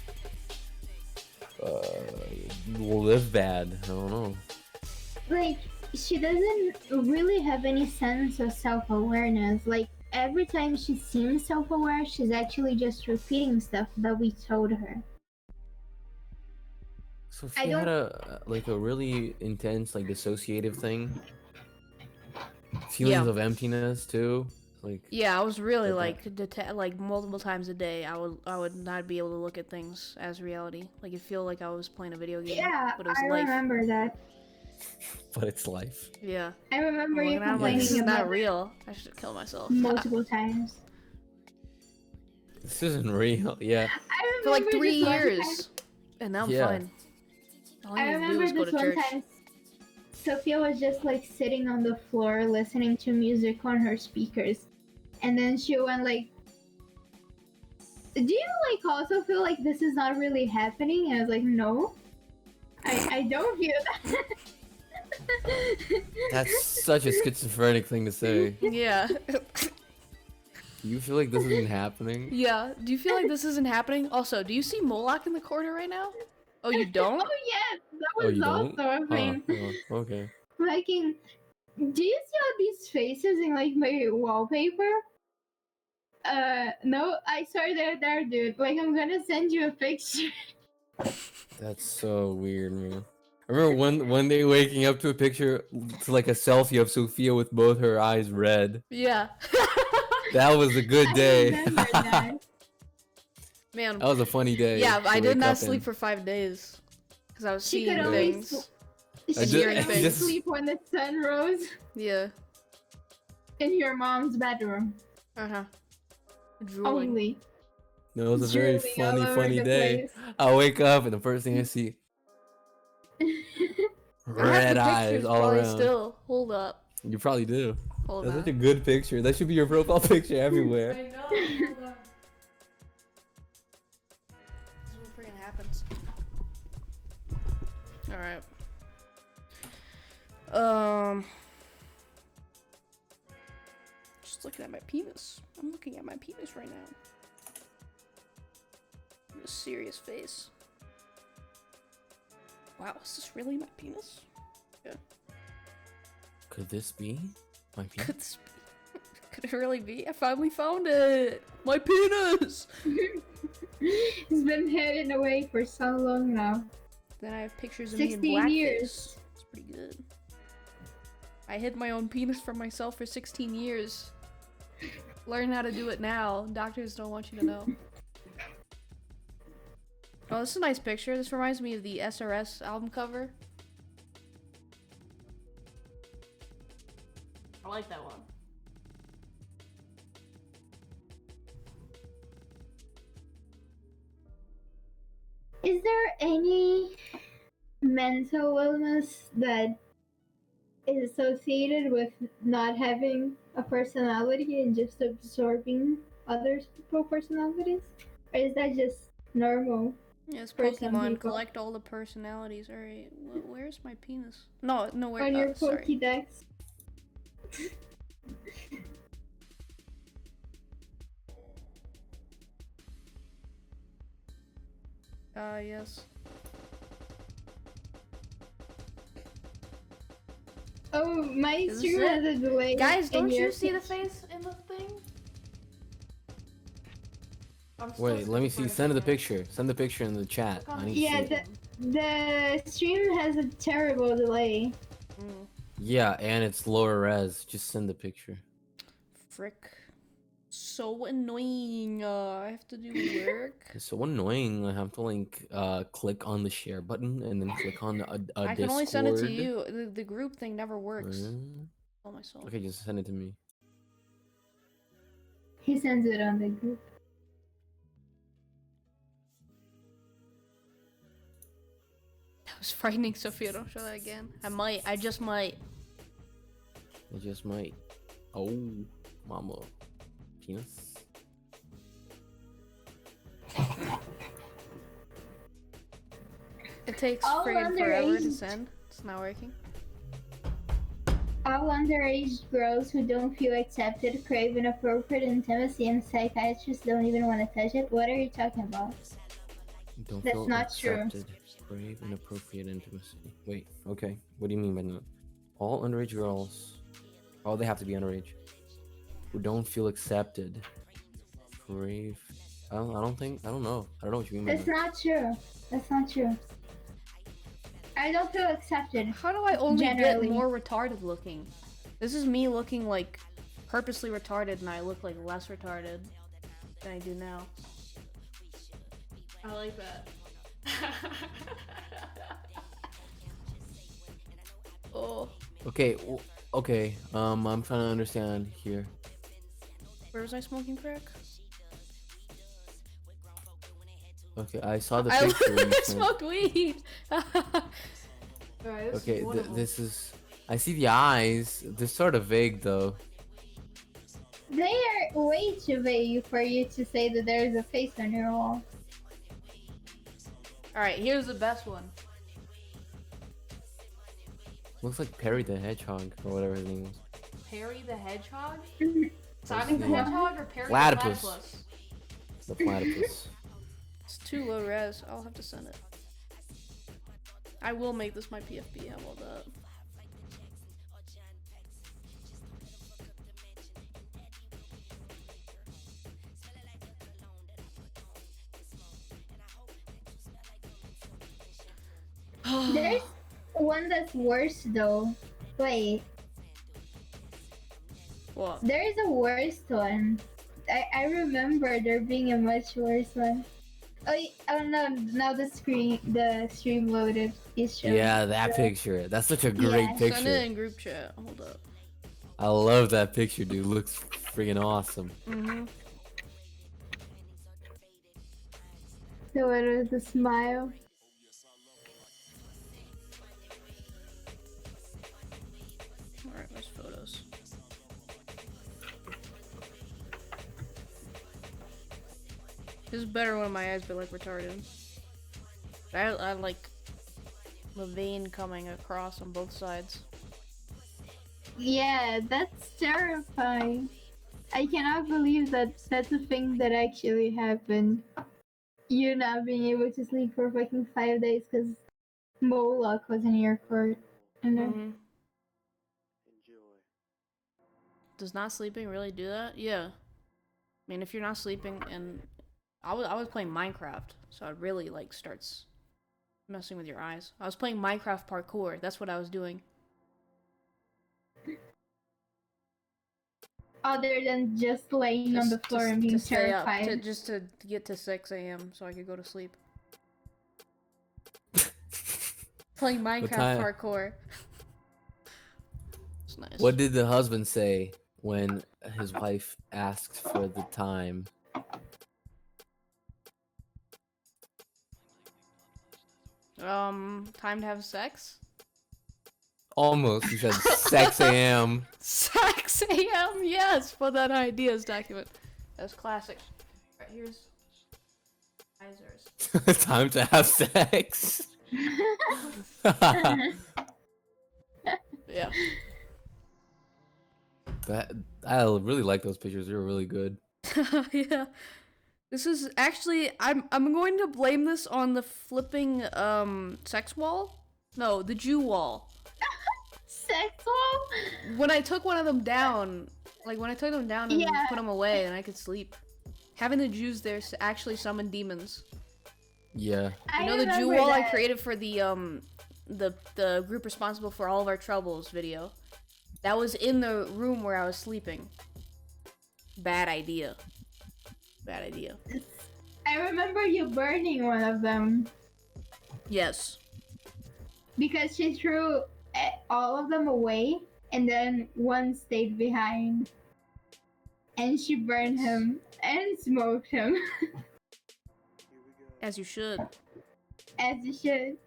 live bad. I don't know.
Like, she doesn't really have any sense of self-awareness. Like, every time she seems self-aware, she's actually just repeating stuff that we told her.
So
I
she had
don't-
a really intense dissociative thing. Feelings of emptiness too. Like
Yeah, I was really
Like
like multiple times a day. I would not be able to look at things as reality. Like it feel like I was playing a video game,
Yeah,
but it was
I
life.
remember that.
but it's life.
Yeah.
I remember
I'm
you
looking at it, I'm like, this
complaining
is
about
not real. I should kill myself.
multiple times.
This isn't real. Yeah.
I
For like
remember
3
this one time-
years, and now I'm
Yeah.
fine. All I
I
need to do
remember
is go
this
to
one
church.
time. Sophia was just like sitting on the floor listening to music on her speakers, and then she went like, "Do you like also feel like this is not really happening?" And I was like, "No, I don't feel that."
That's such a schizophrenic thing to say.
Yeah.
Do you feel like this isn't happening?
Yeah. Do you feel like this isn't happening? Also, do you see Moloch in the corner right now? Oh, you don't?
Oh yes, that
Oh,
was
you
also
don't?
a thing.
Oh, okay.
Liking, do you see all these faces in like my wallpaper? No, I saw they're there, dude. Like, I'm gonna send you a picture.
That's so weird, man. I remember one day waking up to a picture to like a selfie of Sophia with both her eyes red.
Yeah.
That was a good
I
day.
remember that.
Man.
That was a funny day.
Yeah,
to
I did
wake
not
up
sleep
in.
for 5 days. Because I was
She
seeing
could only
things.
She
just-
could
hearing
only
things.
sleep when the sun rose
Yeah.
in your mom's bedroom.
Uh-huh. Drooling.
Only.
No, it was a very
Drooling all over
funny
the
day.
place.
I wake up and the first thing I see,
I
red
have the
eyes
pictures
all
probably
around.
still. Hold up.
You probably do.
Hold
That's
on.
such a good picture. That should be your profile picture everywhere.
I know. Hold on. This is what freaking happens. Alright. Just looking at my penis. I'm looking at my penis right now. A serious face. Wow, is this really my penis?
Could this be my penis?
Could this be? Could it really be? I finally found it! My penis!
It's been hidden away for so long now.
Then I have pictures of me in
16
blackface.
years.
It's pretty good. I hid my own penis from myself for 16 years. Learn how to do it now. Doctors don't want you to know. Oh, this is a nice picture. This reminds me of the SRS album cover. I like that one.
Is there any mental illness that is associated with not having a personality and just absorbing other people's personalities? Or is that just normal
Yes,
For some
Pokemon.
people.
Collect all the personalities. Alright, where's my penis? No, where?
On your
Sorry.
Pokédex.
Yes.
Oh, my
Is this
stream
it?
has a delay.
Guys, don't
in
you
your
see the
picture.
face in the thing? I'm still
Wait, let me
screen
see. Send the
recording.
picture. Send the picture in the chat. I need to
Yeah,
see it.
the stream has a terrible delay.
Mm,
Yeah, and it's lower res. Just send the picture.
frick. So annoying. I have to do work.
It's so annoying. I have to like click on the share button and then click on a
I
Discord.
can only send it to you. The group thing never works. Oh myself.
Okay, just send it to me.
He sends it on the group.
That was frightening, Sophia. Don't show that again. I might. I just might.
I just might. Oh, mama. Penis.
It takes
All
friggin' forever to
underage.
send. It's not working.
All underage girls who don't feel accepted crave inappropriate intimacy, and psychiatrists don't even want to touch it. What are you talking about?
Don't
That's
feel
not true.
accepted. Brave, inappropriate intimacy. Wait, okay. What do you mean by that? All underage girls. Oh, they have to be underage. Who don't feel accepted. Brave. I don't know. I don't know what you mean by
That's
that.
not true. That's not true. I don't feel accepted.
How do I only
Generally.
get more retarded looking? This is me looking like purposely retarded, and I look like less retarded than I do now. I like that. Oh,
Okay, okay. I'm trying to understand here.
where was I smoking crack?
Okay, I saw the
I
picture. you sent.
smoked weed. Alright,
Okay, this is. I see the eyes. They're sort of vague though.
They are way too vague for you to say that there is a face on your wall.
Alright, here's the best one.
Looks like Perry the Hedgehog or whatever his name was.
Perry the Hedgehog?
What's
Sonic the
the name?
Hedgehog or Perry
Platypus.
the Platypus?
The platypus.
It's too low res. I'll have to send it. I will make this my PFP. How about that?
There's one that's worse though. Wait,
What?
there is a worse one. I remember there being a much worse one. Oh no! Now the stream loaded. Is showing.
Yeah, that picture. That's such a great
Yeah.
Send it
picture.
in group chat. Hold up.
I love that picture, dude. Looks freaking awesome.
Mm-hmm.
The one with the smile.
Alright, where's photos? This is better when my eyes be like retarded. I like the vein coming across on both sides.
Yeah, that's terrifying. I cannot believe that that's a thing that actually happened. You not being able to sleep for fucking 5 days because Moloch was in your court. And then
Mm-hmm. Does not sleeping really do that? Yeah. I mean, if you're not sleeping, and I was playing Minecraft, so it really like starts messing with your eyes. I was playing Minecraft parkour. That's what I was doing.
other than just laying on the floor and being
stay up,
terrified.
just to get to 6 a.m. so I could go to sleep. Playing Minecraft
time?
parkour. It's nice.
What did the husband say when his wife asked for the time?
Time to have sex?
Almost. He said 6 a.m.
6 a.m. Yes, put that in ideas document. That's classic. Alright, here's
Time to have sex.
Yeah.
That I really like those pictures. They're really good.
Yeah. This is actually I'm going to blame this on the flipping sex wall. No, the Jew wall.
Sexual?
When I took one of them down, like when I took them down and
Yeah.
put them away, and I could sleep. Having the Jews there actually summon demons.
Yeah.
You know the Jew wall I created for the group responsible for all of our troubles video. That was in the room where I was sleeping. Bad idea. Bad idea.
I remember you burning one of them
Yes.
because she threw all of them away and then one stayed behind. And she burned him and smoked him.
As you should.
As you should.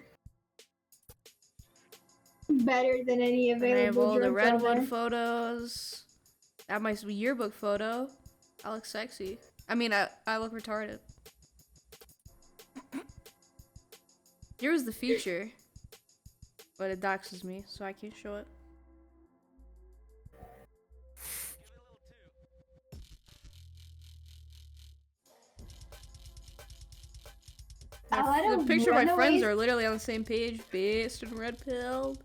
Better than any
And I have
available
all the
drugs out
redwood
there.
photos. That my yearbook photo. I look sexy. I mean, I look retarded. Here's the feature. But it doxes me, so I can't show it.
A lot
The
of
picture of my friends
runaways-
are literally on the same page. Based and red pilled.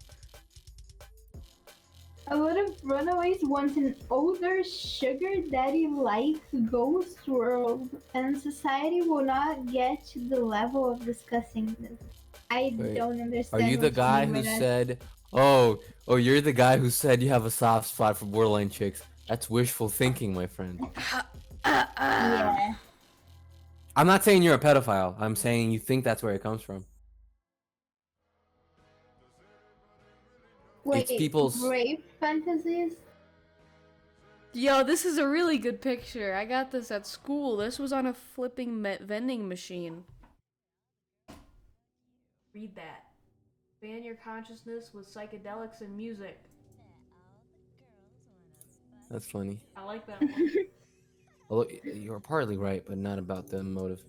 A lot of runaways want an older sugar daddy-like ghost world, and society will not get to the level of discussing this. I
Wait,
don't
Are
understand.
you the
what
guy
mean by
who
that.
said, "Oh, you're the guy who said you have a soft spot for borderline chicks"? That's wishful thinking, my friend.
Yeah.
I'm not saying you're a pedophile. I'm saying you think that's where it comes from.
Wait,
people's-
rape fantasies?
Yo, this is a really good picture. I got this at school. This was on a flipping vending machine. Read that. Expand your consciousness with psychedelics and music.
That's funny.
I like that one.
Although you're partly right, but not about the motive.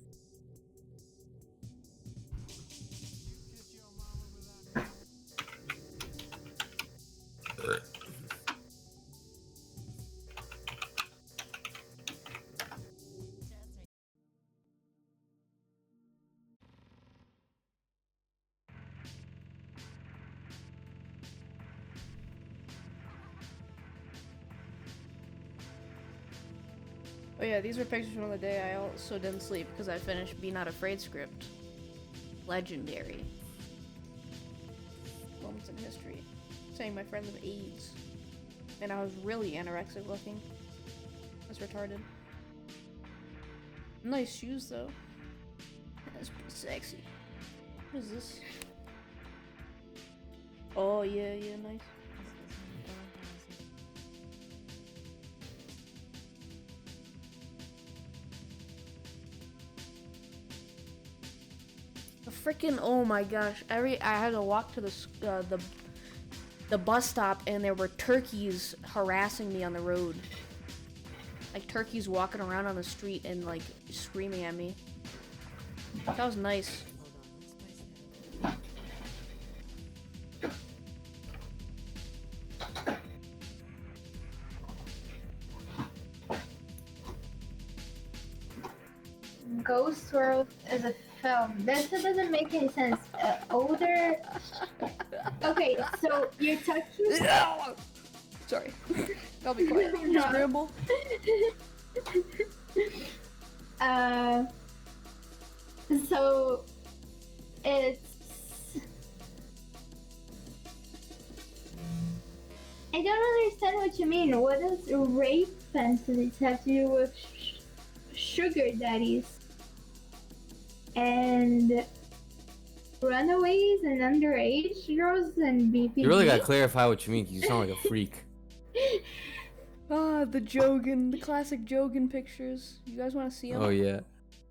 Oh yeah, these were pictures from the day I also didn't sleep because I finished Be Not Afraid script. Legendary. Moments in history. Saying my friends have AIDS. And I was really anorexic looking. That's retarded. Nice shoes though. That's pretty sexy. What is this? Oh yeah, nice. Freaking oh my gosh! I had to walk to the bus stop and there were turkeys harassing me on the road. Like turkeys walking around on the street and like screaming at me. That was nice.
Ghost World is a film. This doesn't make any sense. Older. Okay, so you're talking.
Sorry. I'll be quiet.
No.
Scramble.
So it's. I don't understand what you mean. What does rape fantasies have to do with sugar daddies and runaways and underage girls and BPD?
You really gotta clarify what you mean, 'cause you sound like a freak.
Ah, the Jogan, the classic Jogan pictures. You guys want to see them?
Oh yeah.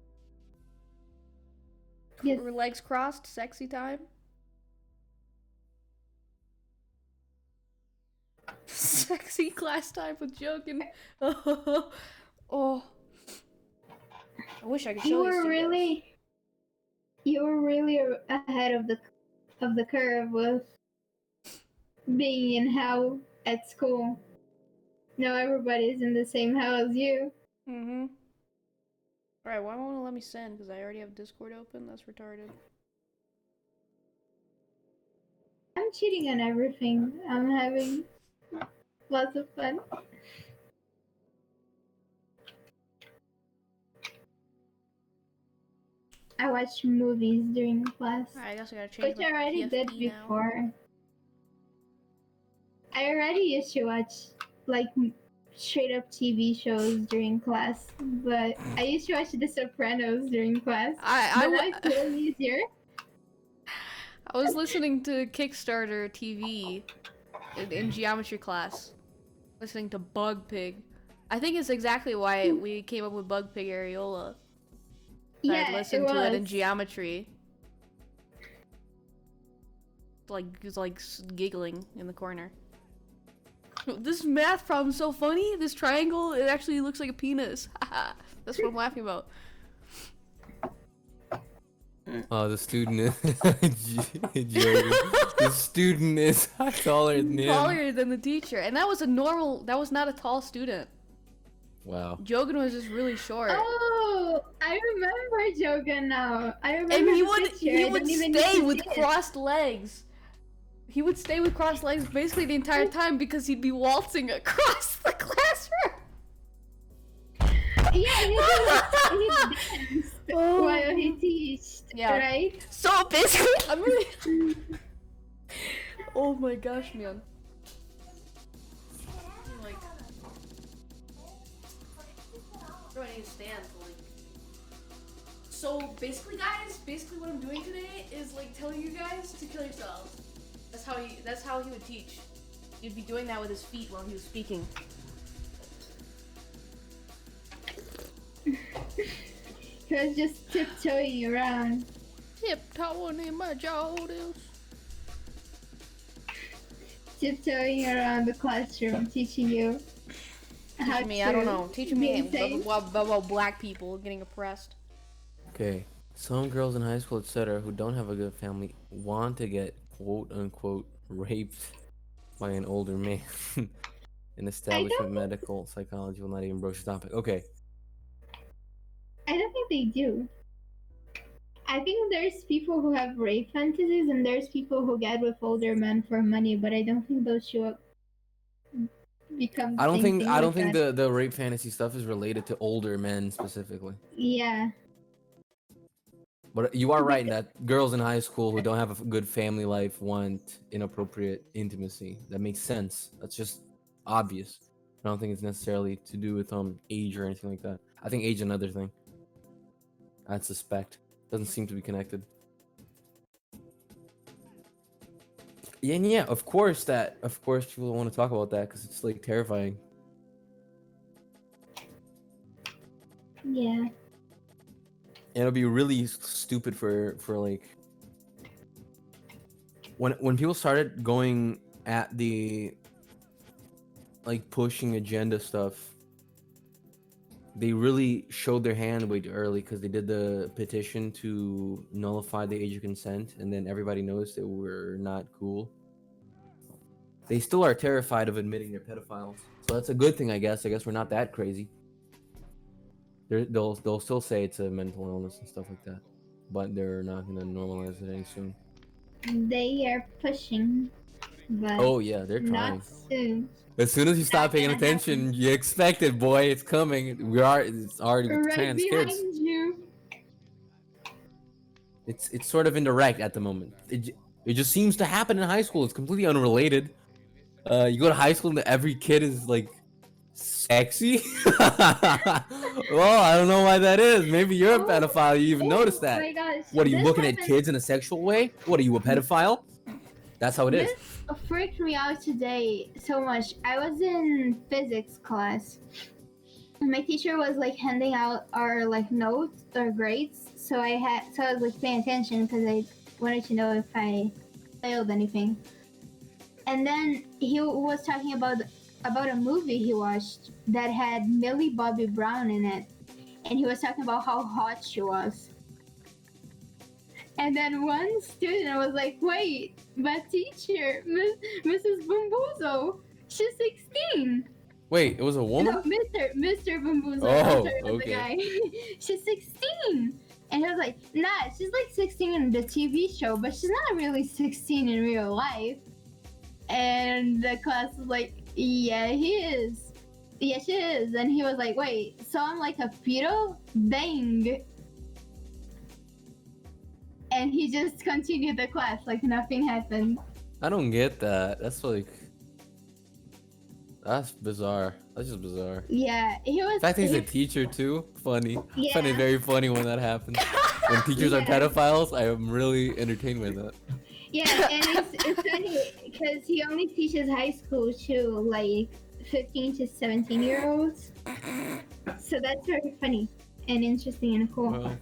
Yes.
Or legs crossed, sexy time. Sexy class time with Jogan. Oh, wish I could show
You
these
were
to you guys.
really ahead of the curve with being in hell at school. Now everybody's in the same hell as you.
Mm-hmm. Alright, why won't it let me send? Because I already have Discord open? That's retarded.
I'm cheating on everything. I'm having lots of fun. I watch movies during class,
Alright, I guess I gotta change
which
my
I already
PFP
did
now.
before. I already used to watch like straight up TV shows during class, but I used to watch The Sopranos during class. But now it's a little easier.
I was listening to Kickstarter TV in geometry class, listening to Bug Pig. I think it's exactly why we came up with Bug Pig Areola.
Yeah,
I listened
it
to it in
was.
geometry. Like, it's like giggling in the corner. This math problem's so funny. This triangle, it actually looks like a penis. That's what I'm laughing about.
Oh, the student is Jordan. The student is taller than him.
Taller than the teacher, and that was not a tall student.
Wow.
Jogan was just really short.
Oh, I remember Jogan now. I remember.
And he
the
would
picture.
he
I
would
didn't even need
stay
to
with
see it.
crossed legs. He would stay with crossed legs basically the entire time because he'd be waltzing across the classroom.
Yeah, he danced
Oh.
while he teached,
Yeah.
right?
So basically, I'm really. Oh my gosh, man. Like, do I need to stand? Like. So basically, guys, what I'm doing today is like telling you guys to kill yourselves. That's how he would teach. He'd be doing that with his feet while he was speaking.
He was just tiptoeing around.
Tiptoeing in my Jordans.
Tiptoeing around the classroom, teaching you how
Teaching me,
to
I don't know. Teaching me
be safe.
about black people getting oppressed.
Okay. Some girls in high school, etc., who don't have a good family want to get quote unquote raped by an older man. An establishment medical psychology will not even broach the topic. Okay.
I don't think they do. I think there's people who have rape fantasies and there's people who get with older men for money, but I don't think those two become.
I don't think
that.
the rape fantasy stuff is related to older men specifically.
Yeah.
But you are right in that girls in high school who don't have a good family life want inappropriate intimacy. That makes sense. That's just obvious. I don't think it's necessarily to do with age or anything like that. I think age is another thing. I suspect. Doesn't seem to be connected. Yeah, and yeah, of course people want to talk about that because it's like terrifying.
Yeah.
And it'll be really stupid for like when people started going at the like pushing agenda stuff, they really showed their hand way too early because they did the petition to nullify the age of consent, and then everybody noticed that we're not cool. They still are terrified of admitting they're pedophiles, so that's a good thing, I guess. I guess we're not that crazy. They'll still say it's a mental illness and stuff like that, but they're not gonna normalize it any soon.
They are pushing, but
Oh yeah, they're trying.
not soon.
As soon as you stop
Not
paying
gonna
attention,
happen.
you expect it, boy. It's coming. It's already with
Right
trans
behind
kids.
you.
It's sort of indirect at the moment. It just seems to happen in high school. It's completely unrelated. You go to high school and every kid is like sexy. Well, I don't know why that is. Maybe you're a pedophile. You even noticed that.
Oh my gosh.
What are you
this
looking at
happened-
kids in a sexual way? What are you, a pedophile? That's how it is.
This freaked me out today so much. I was in physics class. And my teacher was like handing out our like notes or grades. So I was like paying attention because I wanted to know if I failed anything. And then he was talking about a movie he watched that had Millie Bobby Brown in it. and he was talking about how hot she was. And then one student was like, wait, but teacher, Mrs. Bumbuzo, she's 16.
Wait, it was a woman?
No, Mr. Bumbuzo.
Oh,
I'm sorry, it was
okay.
the guy. She's 16. And he was like, nah, she's like 16 in the TV show, but she's not really 16 in real life. And the class was like, yeah, he is. Yeah, she is. And he was like, wait, so I'm like a pedo? Dang. And he just continued the class like nothing happened.
I don't get that. That's like, that's bizarre. That's just bizarre.
Yeah, he was.
The fact that he's a teacher too, funny. I find it
Yeah.
very funny when that happens. When teachers are
Yeah.
pedophiles, I am really entertained with it.
Yeah, and it's funny because he only teaches high school to like 15 to 17-year-olds. So that's very funny and interesting and cool.
Well,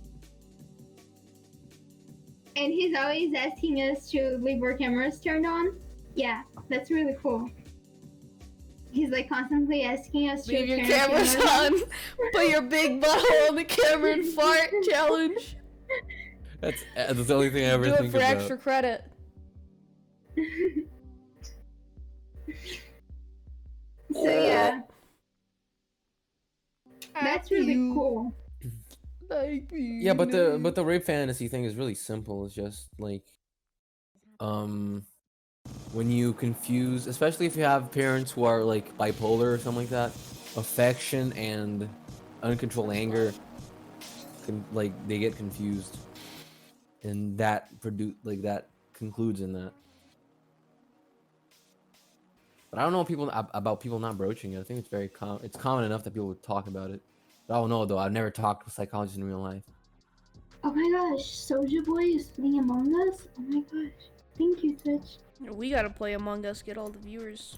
And he's always asking us to leave our cameras turned on. Yeah, that's really cool. He's like constantly asking us to
Leave your
turn our
cameras on. Put your big butthole on the camera and fart challenge.
that's the only thing I ever
Do it
think
for
about.
extra credit.
So yeah, that's really cool.
Yeah, but the rape fantasy thing is really simple. It's just like, when you confuse, especially if you have parents who are like bipolar or something like that, affection and uncontrolled anger like they get confused, and that concludes in that. But I don't know about people not broaching it. I think it's very it's common enough that people would talk about it. But I don't know though. I've never talked with psychologists in real life.
Oh my gosh, Soulja Boy is playing Among Us? Oh my gosh. Thank you, Twitch.
We gotta play Among Us, get all the viewers.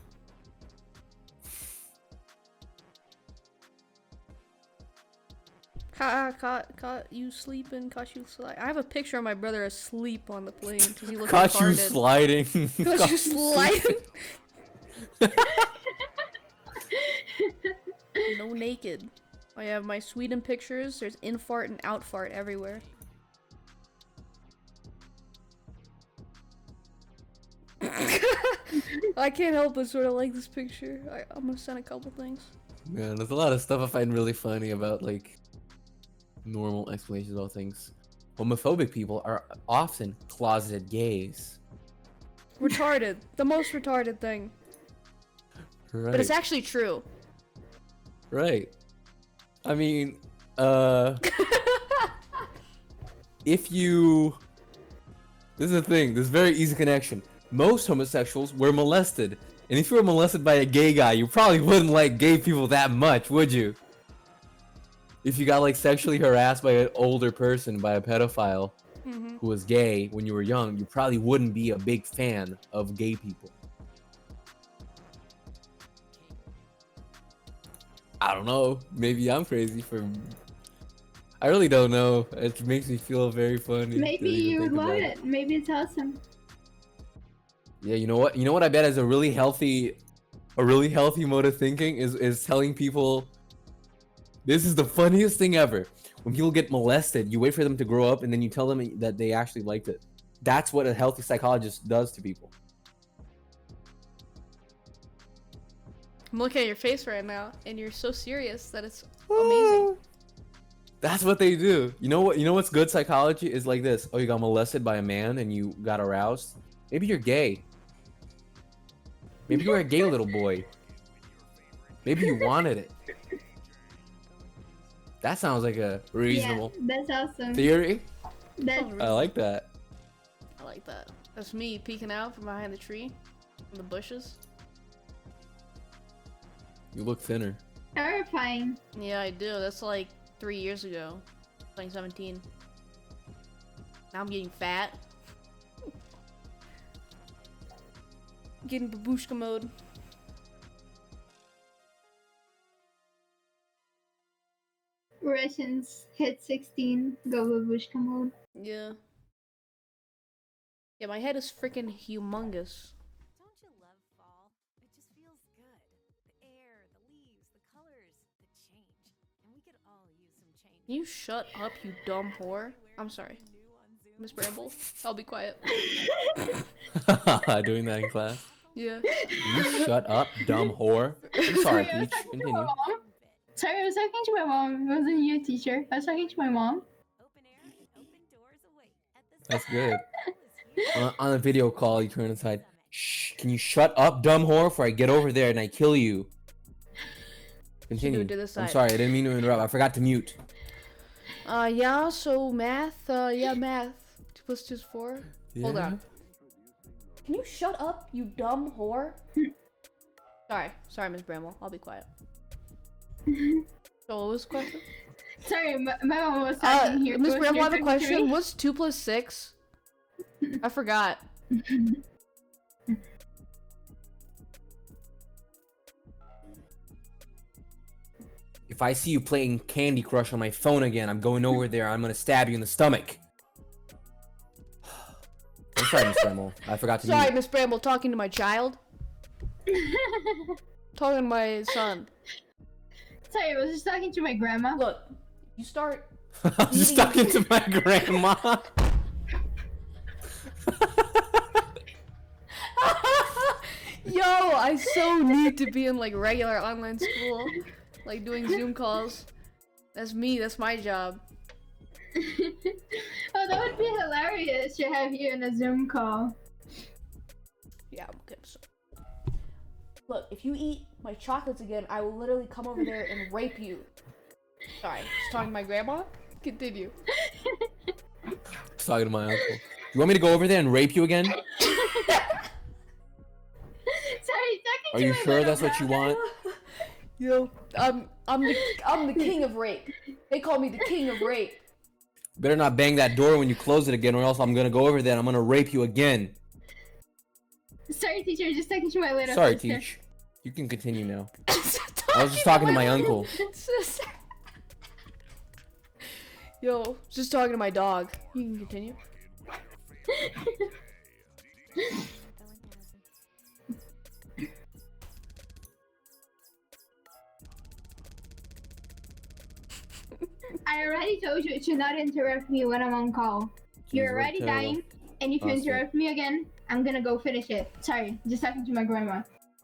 Caught you sleeping, caught you slide. I have a picture of my brother asleep on the plane because he looked
Caught you
retarded.
sliding.
Caught you sliding. No naked. I have my Sweden pictures. There's in fart and out fart everywhere. I can't help but sort of like this picture. I'm gonna send a couple things.
Man, there's a lot of stuff I find really funny about like normal explanations about things. Homophobic people are often closeted gays.
Retarded. The most retarded thing.
Right.
But it's actually true.
Right. I mean, if you... This is the thing, this is very easy connection. Most homosexuals were molested. And if you were molested by a gay guy, you probably wouldn't like gay people that much, would you? If you got like sexually harassed by an older person, by a pedophile who was gay when you were young, you probably wouldn't be a big fan of gay people. I don't know. Maybe I'm crazy for... I really don't know. It makes me feel very funny.
Maybe
to even
you would
think
love
about
it. Maybe it's awesome.
Yeah, you know what? You know what I bet is a really healthy mode of thinking is telling people this is the funniest thing ever. When people get molested, you wait for them to grow up and then you tell them that they actually liked it. That's what a healthy psychologist does to people.
I'm looking at your face right now, and you're so serious that it's amazing.
That's what they do. You know what? You know what's good psychology is like this. Oh, you got molested by a man and you got aroused. Maybe you're gay. Maybe you're a gay little boy. Maybe you wanted it. That sounds like a reasonable
Yeah, that's awesome.
theory.
That's
I like that.
I like that. That's me peeking out from behind the tree, from the bushes.
You look thinner.
terrifying.
Yeah, I do. That's like 3 years ago. Playing 17. Now I'm getting fat. Getting babushka mode.
Russians hit 16, go babushka mode.
Yeah. Yeah, my head is freaking humongous.
Don't you love fall? It just feels good. The air, the leaves, the colors, the change. And we could all use some
You shut up, you dumb whore. I'm sorry. Miss Bramble, I'll be quiet.
Doing that in class.
Yeah.
You shut up, dumb whore. I'm sorry, Peach. Continue.
Sorry, I was talking to my mom. It wasn't you, teacher. I was talking to my mom.
Open air, open doors await. At this
That's
time,
good. On a video call, you turn aside. Shh, can you shut up, dumb whore, before I get over there and I kill you? Continue.
to this
I'm
side.
sorry, I didn't mean to interrupt. I forgot to mute.
Yeah, so math, yeah, math. 2 plus 2 is 4. Hold
Yeah.
on. Can you shut up, you dumb whore? Sorry, Miss Bramble. I'll be quiet. So what was the question?
Sorry, my mom was talking here.
Miss
Was
Bramble, I
you
have a
talking to me?
question. What's 2 plus 6? I forgot.
If I see you playing Candy Crush on my phone again, I'm going over there. I'm gonna stab you in the stomach. I'm sorry, Miss Bramble. I forgot to
Sorry,
mute.
Miss Bramble, talking to my child. Talking to my son.
Sorry, I was just talking to my grandma.
Look, you start.
I'm just talking to my grandma.
Yo, I so need to be in like regular online school, like doing Zoom calls. That's me. That's my job.
Oh, that would be hilarious to have you in a Zoom call.
Yeah, I'm good. So. Look, if you eat my chocolates again, I will literally come over there and rape you. Sorry, just talking to my grandma. Continue.
Talking to my uncle. You want me to go over there and rape you again?
Sorry, talking
Are
to
you
my
sure
little
that's what you
brother.
want?
Yo, I'm the king of rape. They call me the king of rape.
Better not bang that door when you close it again, or else I'm gonna go over there and I'm gonna rape you again.
Sorry, teacher, just talking to my little
Sorry,
sister.
Teach. You can continue now. I was just talking to my uncle.
Yo, just talking to my dog. You can continue.
I already told you to not interrupt me when I'm on call. You're
Jeez, what
already
terrible.
dying, and if you
Awesome.
interrupt me again, I'm gonna go finish it. Sorry, just talking to my grandma.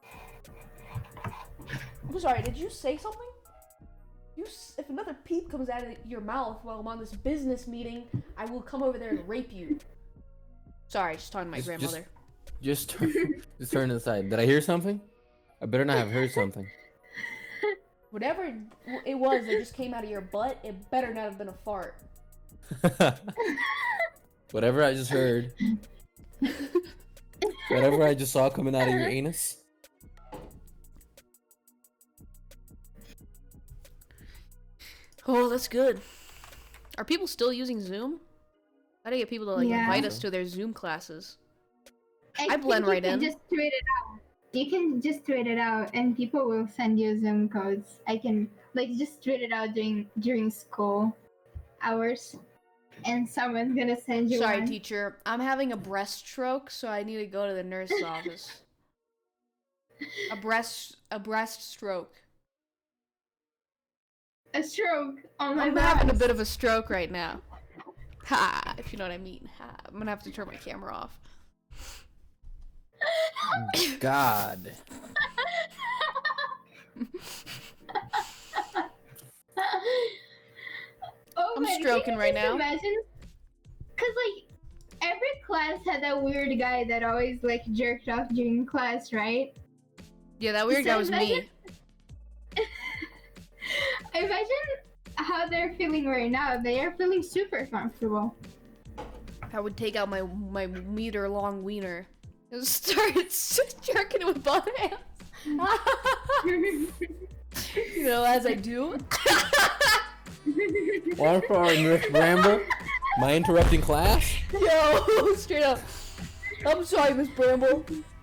I'm sorry, did you say something? If another peep comes out of your mouth while I'm on this business meeting, I will come over there and rape you. Sorry, just talking to my
Just-
grandmother.
Just turn to the side. Did I hear something? I better not have heard something.
Whatever it was that just came out of your butt, it better not have been a fart.
Whatever I just heard. Whatever I just saw coming out of your anus.
Oh, that's good. Are people still using Zoom? How do I get people to like
Yeah.
invite us to their Zoom classes? I
think
blend
you
right
can
in.
Just tweet it out. You can just tweet it out, and people will send you Zoom codes. I can just tweet it out during school hours, and someone's gonna send you
Sorry,
one.
teacher. I'm having a breaststroke, so I need to go to the nurse's office. A breast stroke.
A stroke on my
I'm having a
breast.
bit of a stroke right now. Ha, if you know what I mean. Ha, I'm gonna have to turn my camera off.
God.
Oh
I'm
my,
stroking
can you
right
just
now.
Imagine, cause every class had that weird guy that always jerked off during class, right?
Yeah, that weird guy was me.
Imagine how they're feeling right now. They are feeling super comfortable.
I would take out my meter-long wiener and start jerking it with both hands. You know, as I do.
Well, I'm sorry, Miss Bramble. Am I interrupting class?
Yo, straight up. I'm sorry, Miss Bramble.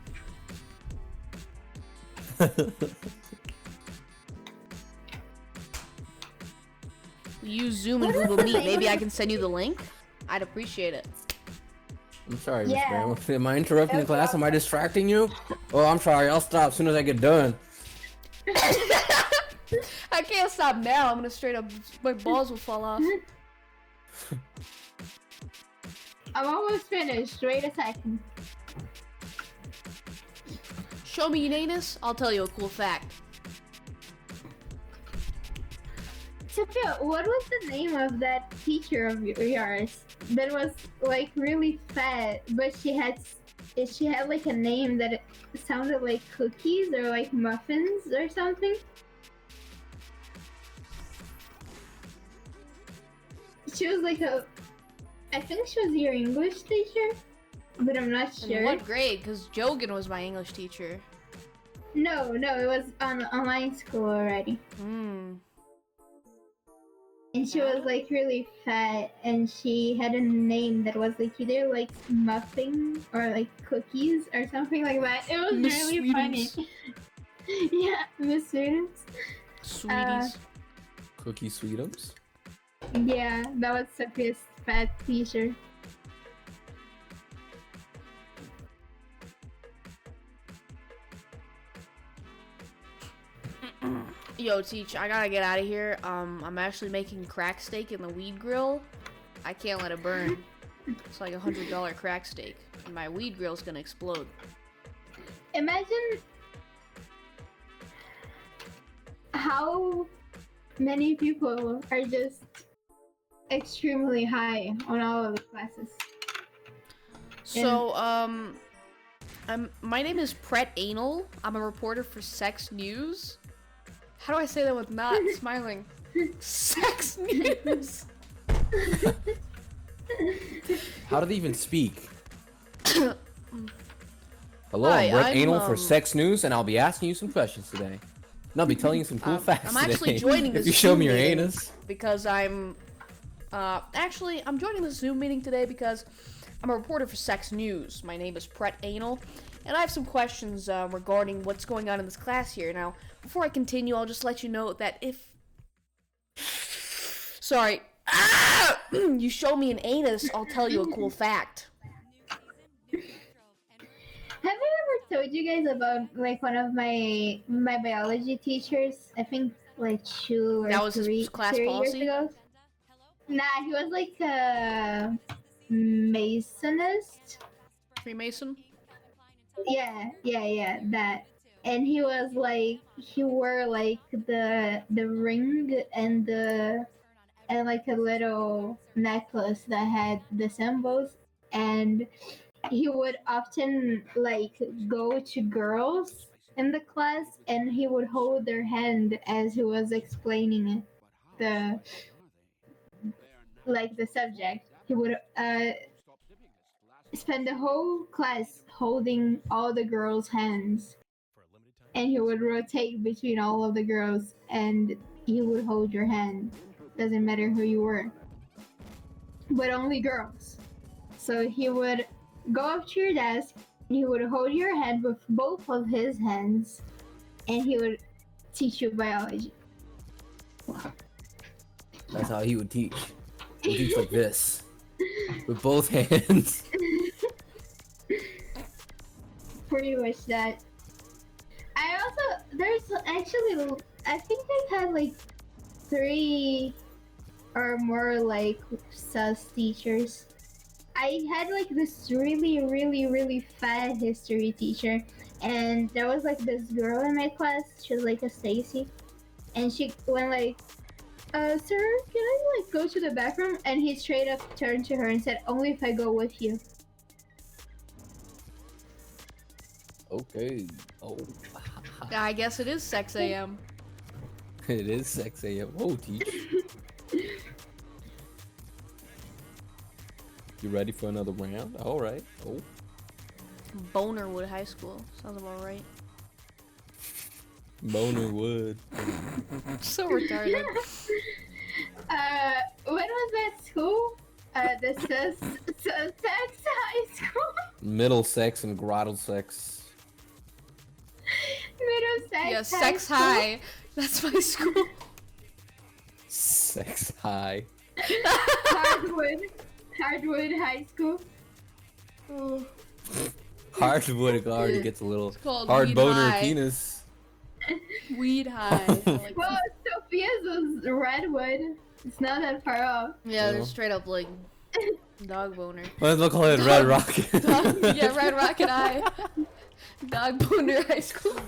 Use Zoom and Google Meet. Maybe I can send you the link. I'd appreciate it.
I'm sorry, Miss
Yeah.
Bramble. Am I interrupting the class? Am I distracting you? Oh, I'm sorry. I'll stop as soon as I get done.
I I can't stop now. I'm gonna straight up, my balls will fall off.
I'm almost finished. Wait a second.
Show me Uranus, I'll tell you a cool fact.
Sophia, what was the name of that teacher of yours that was like really fat, but she had like a name that sounded like cookies or like muffins or something? She was like I think she was your English teacher, but I'm not
In
sure.
what grade? Because Jogan was my English teacher.
No, it was on online school already. And she was like really fat, and she had a name that was like either like muffin or like cookies or something like that. It was
Miss
really funny.
Sweetums.
Yeah, Miss Sweetums.
Sweeties.
Cookie Sweetums.
Yeah, that was Sophia's fat teacher.
Yo, Teach, I gotta get out of here. I'm actually making crack steak in the weed grill. I can't let it burn. It's like $100 crack steak, and my weed grill's gonna explode.
Imagine how many people are just extremely high on all of the classes.
So, my name is Pret Anal. I'm a reporter for Sex News. How do I say that with not smiling? Sex News.
How do they even speak? Hello,
Hi,
I'm Brett
I'm,
Anal for Sex News, and I'll be asking you some questions today. And I'll be telling you some cool facts
I'm actually
today.
joining
if
this
you show
Zoom
me your
meeting
anus.
because I'm joining this Zoom meeting today because I'm a reporter for Sex News. My name is Pret Anal, and I have some questions regarding what's going on in this class here. Now, before I continue, I'll just let you know that if you show me an anus, I'll tell you a cool fact.
Have I ever told you guys about like one of my biology teachers? I think like two or
That was his
three,
class
3
policy?
years ago. Nah, he was like a Masonist.
Freemason?
Yeah, that. And he was like, he wore like the ring and like a little necklace that had the symbols, and he would often like go to girls in the class, and he would hold their hand as he was explaining the subject. He would spend the whole class holding all the girls' hands, and he would rotate between all of the girls, and he would hold your hand. Doesn't matter who you were, but only girls. So he would go up to your desk, and he would hold your hand with both of his hands, and he would teach you biology.
That's how he would teach. He would teach like this. With both hands.
Pretty much that. There's actually, I think I've had like 3 or more like sus teachers. I had like this really fat history teacher, and there was like this girl in my class. She was like a Stacy, and she went like, "Sir, can I like go to the bathroom?" And he straight up turned to her and said, "Only if I go with you."
Okay. Oh.
I guess it is Sex AM.
It is Sex AM. Whoa, teach. You ready for another round? All right. Oh.
Bonerwood High School. Sounds about right.
Boner Wood.
So retarded.
When was that school? The Sussex High School?
Middlesex and Grottlesex.
Middlesex.
Yeah,
High
Sex
School?
High. That's my school.
Sex High.
Hardwood High School.
Hardwood already gets a little
called
hard
Weed
boner
High.
penis.
Weed High. I like
Well, so Sophia's was Redwood. It's not that far off.
Yeah, they're
Well.
straight up like dog boner.
Might as well call it Red Rocket.
Yeah, Red Rocket High. Dog boner high school.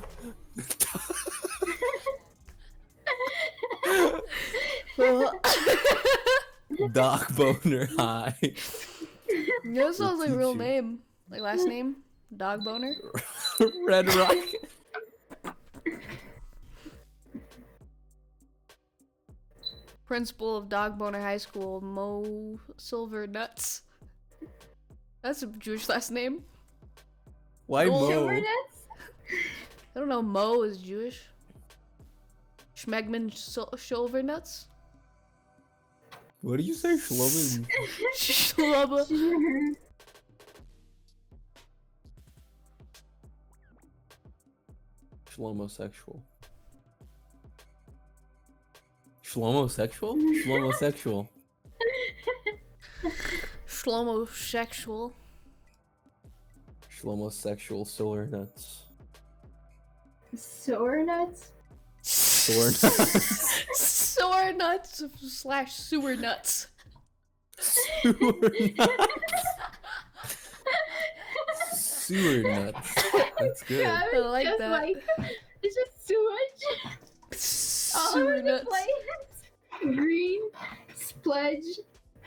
Dog Boner High.
That sounds like a real
teacher.
name. Like last name? Dog boner?
Red Rocket.
Principal of Dog Boner High School, Mo Silver Nuts. That's a Jewish last name.
Why
Gold.
Mo?
Silver nuts?
I don't know, Mo is Jewish. Schmegman Silver Nuts?
What do you say, Shlomo?
Schlubba.
Shlomosexual. Shlomosexual? Shlomosexual.
Shlomo sexual.
Shlomosexual solar nuts.
Sour nuts?
Solar nuts.
Sour nuts slash sewer nuts.
Sewer nuts. Sewer nuts. That's good.
Yeah,
I like
just
that.
like it's just sewage. All
Sewer
over the
nuts.
place. Green spludge.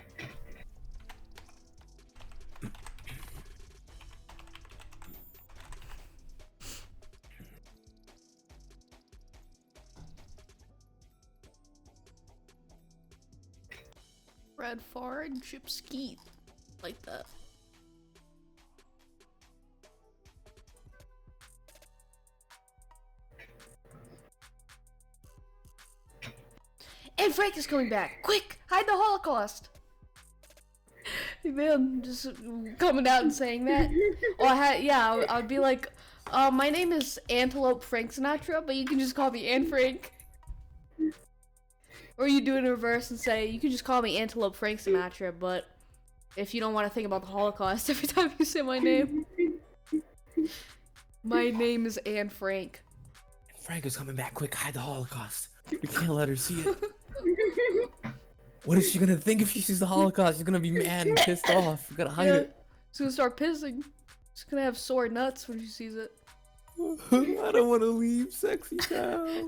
Red far and chip skeet. Like that. And Frank is coming back. Quick, hide the Holocaust. Man, just coming out and saying that. Well, I'd be like, my name is Antelope Frank Sinatra, but you can just call me Anne Frank. Or you do it in reverse and say, you can just call me Antelope Frank Sinatra, but if you don't want to think about the Holocaust every time you say my name. My name is Anne Frank.
Frank is coming back. Quick, hide the Holocaust. We can't let her see it. What is she gonna think if she sees the Holocaust? She's gonna be mad and pissed off. We gotta hide
Yeah.
it.
She's gonna start pissing. She's gonna have sore nuts when she sees it.
I don't want to leave sexy town.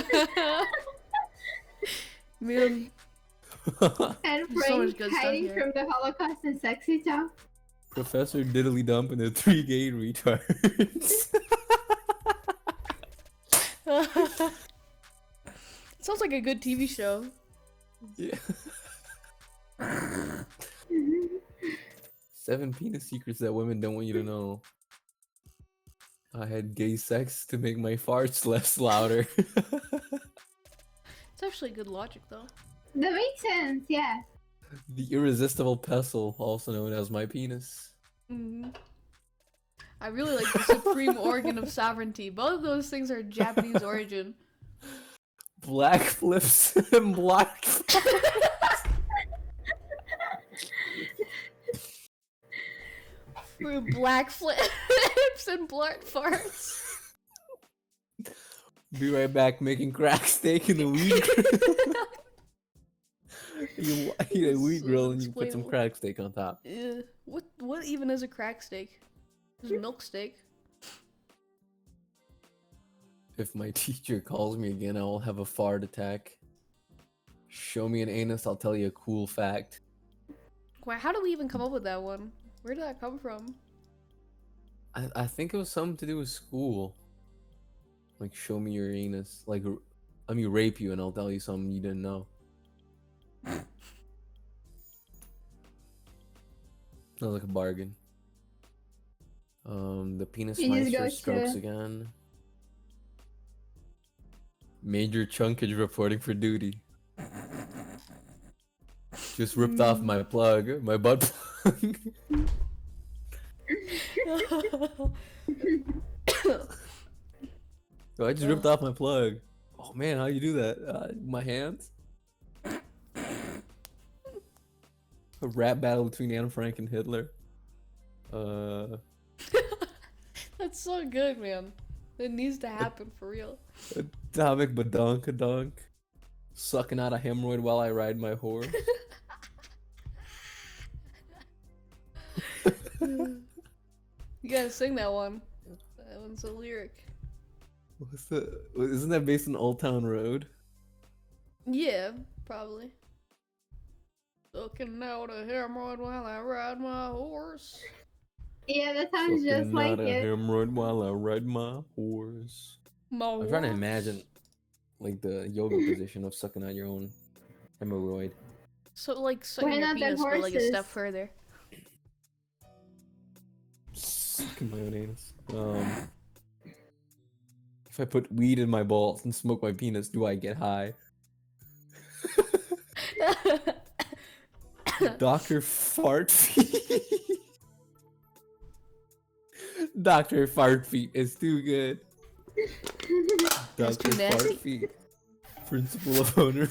Man,
And
There's so much
Frank
good stuff
hiding
here.
from the Holocaust in Sexy Town.
Professor Diddly Dump and the 3 gay retards.
sounds like a good TV show.
Yeah. 7 penis secrets that women don't want you to know. I had gay sex to make my farts less louder.
It's actually good logic, though.
That makes sense, yeah.
The irresistible pestle, also known as my penis.
Hmm. I really like the supreme organ of sovereignty. Both of those things are Japanese origin.
Black flips and black.
Black flips and blart farts.
Be right back making crack steak in the weed grill. You eat a weed
So
grill and you put some
unexplainable.
crack steak on top.
What even is a crack steak? It's a milk steak.
If my teacher calls me again, I will have a fart attack. Show me an anus, I'll tell you a cool fact.
Wow, how do we even come up with that one? Where did that come from?
I think it was something to do with school. Like, show me your anus. Like, let me rape you and I'll tell you something you didn't know. Sounds like a bargain. The penis
You just
mice for
go
strokes
to-
again. Major chunkage reporting for duty. Just ripped off my plug, my butt plug. So I just ripped off my plug. Oh man, how you do that? My hands? A rap battle between Anne Frank and Hitler.
That's so good, man. It needs to happen for real.
Atomic badonka donk. Sucking out a hemorrhoid while I ride my horse.
You gotta sing that one. That one's a lyric.
What's the? Isn't that based on Old Town Road?
Yeah, probably. Sucking out a hemorrhoid while I ride my horse.
Yeah, that sounds just
Sucking
like
out a
it.
hemorrhoid while I ride my horse. I'm trying to
horse.
imagine, like the yoga position of sucking out your own hemorrhoid.
So like sucking
Why
your
not the
penis, but like a step
horses?
further.
Sucking my own anus. If I put weed in my balls and smoke my penis, do I get high? Dr. Fart Feet. Dr. Fart Feet is too good.
That's too
Dr.
nasty.
Fart Feet. Principal of Honor.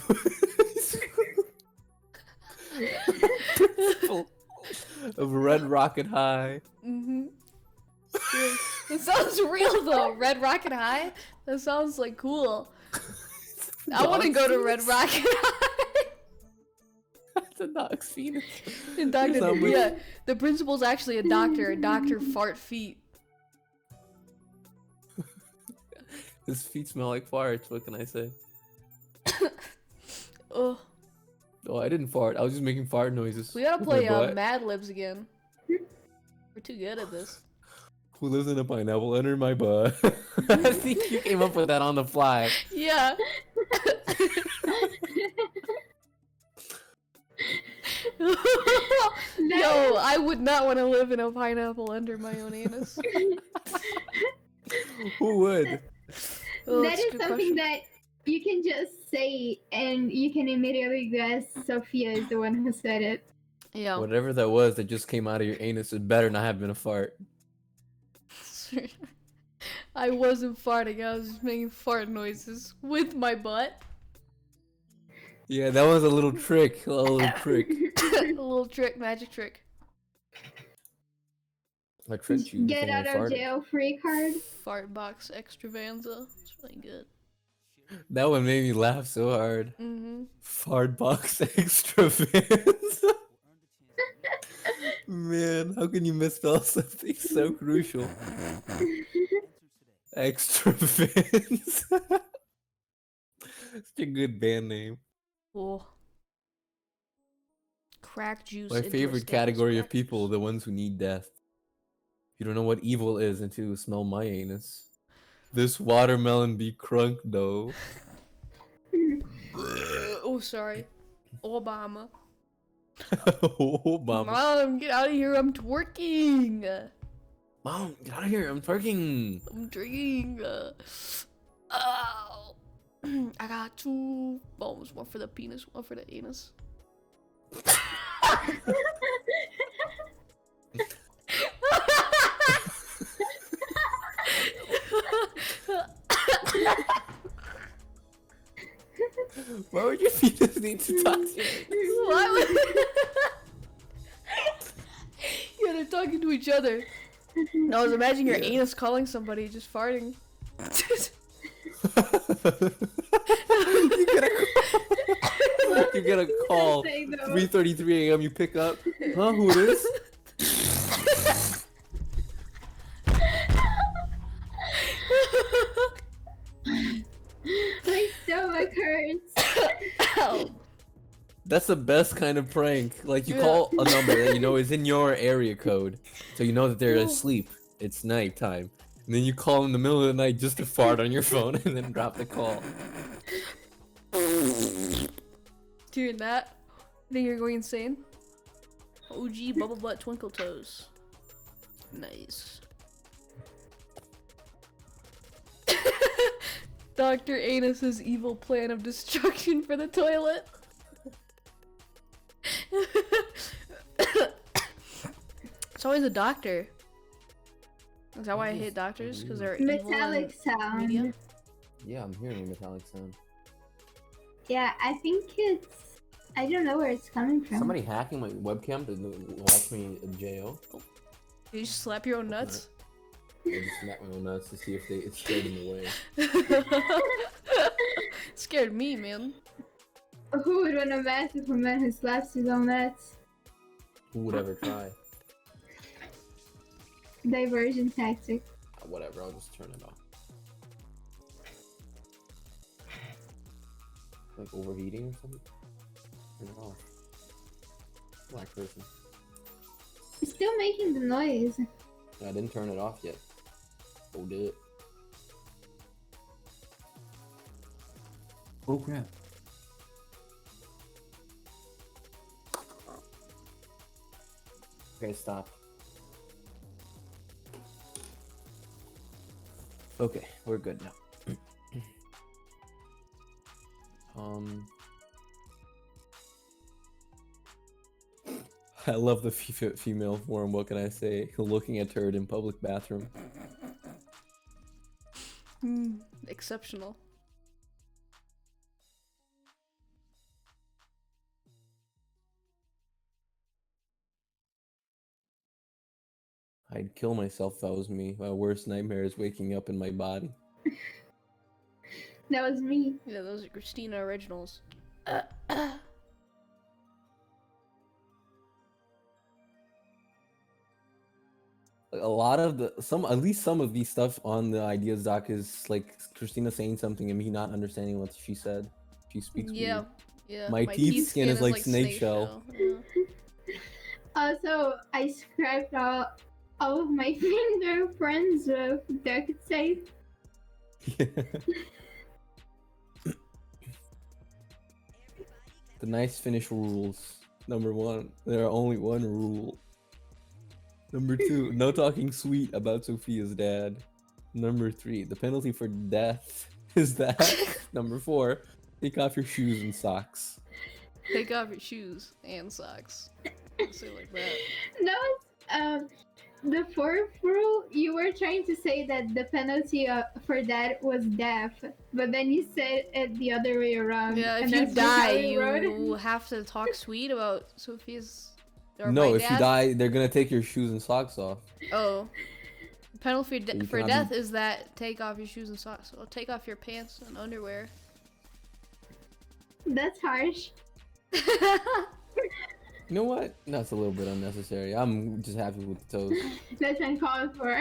Principal of Red Rocket High.
Mm-hmm. It sounds real though. Red Rocket High? That sounds like cool. I want to go to Red Rocket High.
That's a dog's penis.
And Dr.
Sound like-
Yeah, the principal's actually a doctor, Dr. Fart Feet.
His feet smell like farts, what can I say?
Ugh.
Oh, I didn't fart. I was just making fart noises.
We gotta
with my
play
butt.
Mad Libs again. We're too good at this.
Who lives in a pineapple under my butt? I think you came up with that on the fly.
Yeah. Yo, I would not want to live in a pineapple under my own anus.
Who would?
Oh,
That
that's a
is
good
something
question.
that you can just say and you can immediately guess Sophia is the one who said it.
Yeah.
Whatever that was that just came out of your anus, it better not have been a fart.
I wasn't farting, I was just making fart noises with my butt.
Yeah, that was a little trick. A little trick.
A little trick, magic trick.
I tricked you.
Get
thinking I
out of
farted.
jail free card.
Fart box extravaganza. It's really good.
That one made me laugh so hard.
Mm-hmm.
Fart box extravaganza. Man, how can you misspell something so crucial? Extravaganza. Such a good band name.
Cool. Crack juice.
My
into a
favorite
Skittles
category of
crackers.
people, the ones who need death. You don't know what evil is until you smell my anus. This watermelon be crunk though.
Oh, sorry. Obama.
Obama.
Mom, get out of here. I'm twerking.
Mom, get out of here. I'm twerking.
I'm drinking. Ow. I got 2 bones. One for the penis, one for the anus.
Why would your fetus need to talk to you?
Why would... Yeah, they're talking to each other. No, I was imagining your anus calling somebody, just farting.
You get a call.
Say though.
3:33 a.m. You pick up. Huh? Who it is?
My stomach hurts.
Ow.
That's the best kind of prank. Like you
Yeah.
call a number that you know is in your area code, so you know that they're asleep. It's nighttime. And then you call in the middle of the night just to fart on your phone and then drop the call.
Doing that? You think you're going insane? OG bubble butt twinkle toes. Nice. Dr. Anus's evil plan of destruction for the toilet. It's always a doctor. Is that why I hate doctors? Because they're evil
Metallic sound.
media?
Yeah, I'm hearing a metallic sound.
Yeah, I think it's. I don't know where it's coming from.
Somebody hacking my webcam to watch me in jail.
Did you slap your own nuts?
I just smack my own nuts to see if it scared them away.
Scared me, man.
Who would want a match with a man who slaps his own ass?
Who would ever try?
Diversion tactic.
Whatever, I'll just turn it off. Like overheating or something? Turn it off. Black person.
It's still making the noise.
I didn't turn it off yet. Oh, did it? Oh crap. Okay, stop. Okay, we're good now. I love the female form. What can I say? Looking at turd in public bathroom.
Exceptional.
I'd kill myself if that was me. My worst nightmare is waking up in my body.
That was me.
Yeah, those are Christina originals.
A lot of at least some of these stuff on the ideas doc is like Christina saying something and me not understanding what she said. She speaks
Yeah,
weird.
yeah.
My teeth skin is like snake shell.
Yeah.
Also, I scraped all of my fingerprints with duct tape.
The nice finish rules. Number 1, there are only one rule. Number 2, no talking sweet about Sophia's dad. Number 3, the penalty for death is that. Number 4, take off your shoes and socks.
Take off your shoes and socks. Say it like that.
No, the fourth rule, you were trying to say that the penalty for that was death, but then you said it the other way around.
Yeah, if
and
you
that's just how
die,
we wrote it.
you have to talk sweet about Sophia's. Or
No,
my
if you
dad.
die, they're gonna take your shoes and socks off.
Oh. The penalty
So you
for
cannot
death
be-
is that take off your shoes and socks. So take off your pants and underwear.
That's harsh.
You know what? That's a little bit unnecessary. I'm just happy with the toes.
That's uncalled for.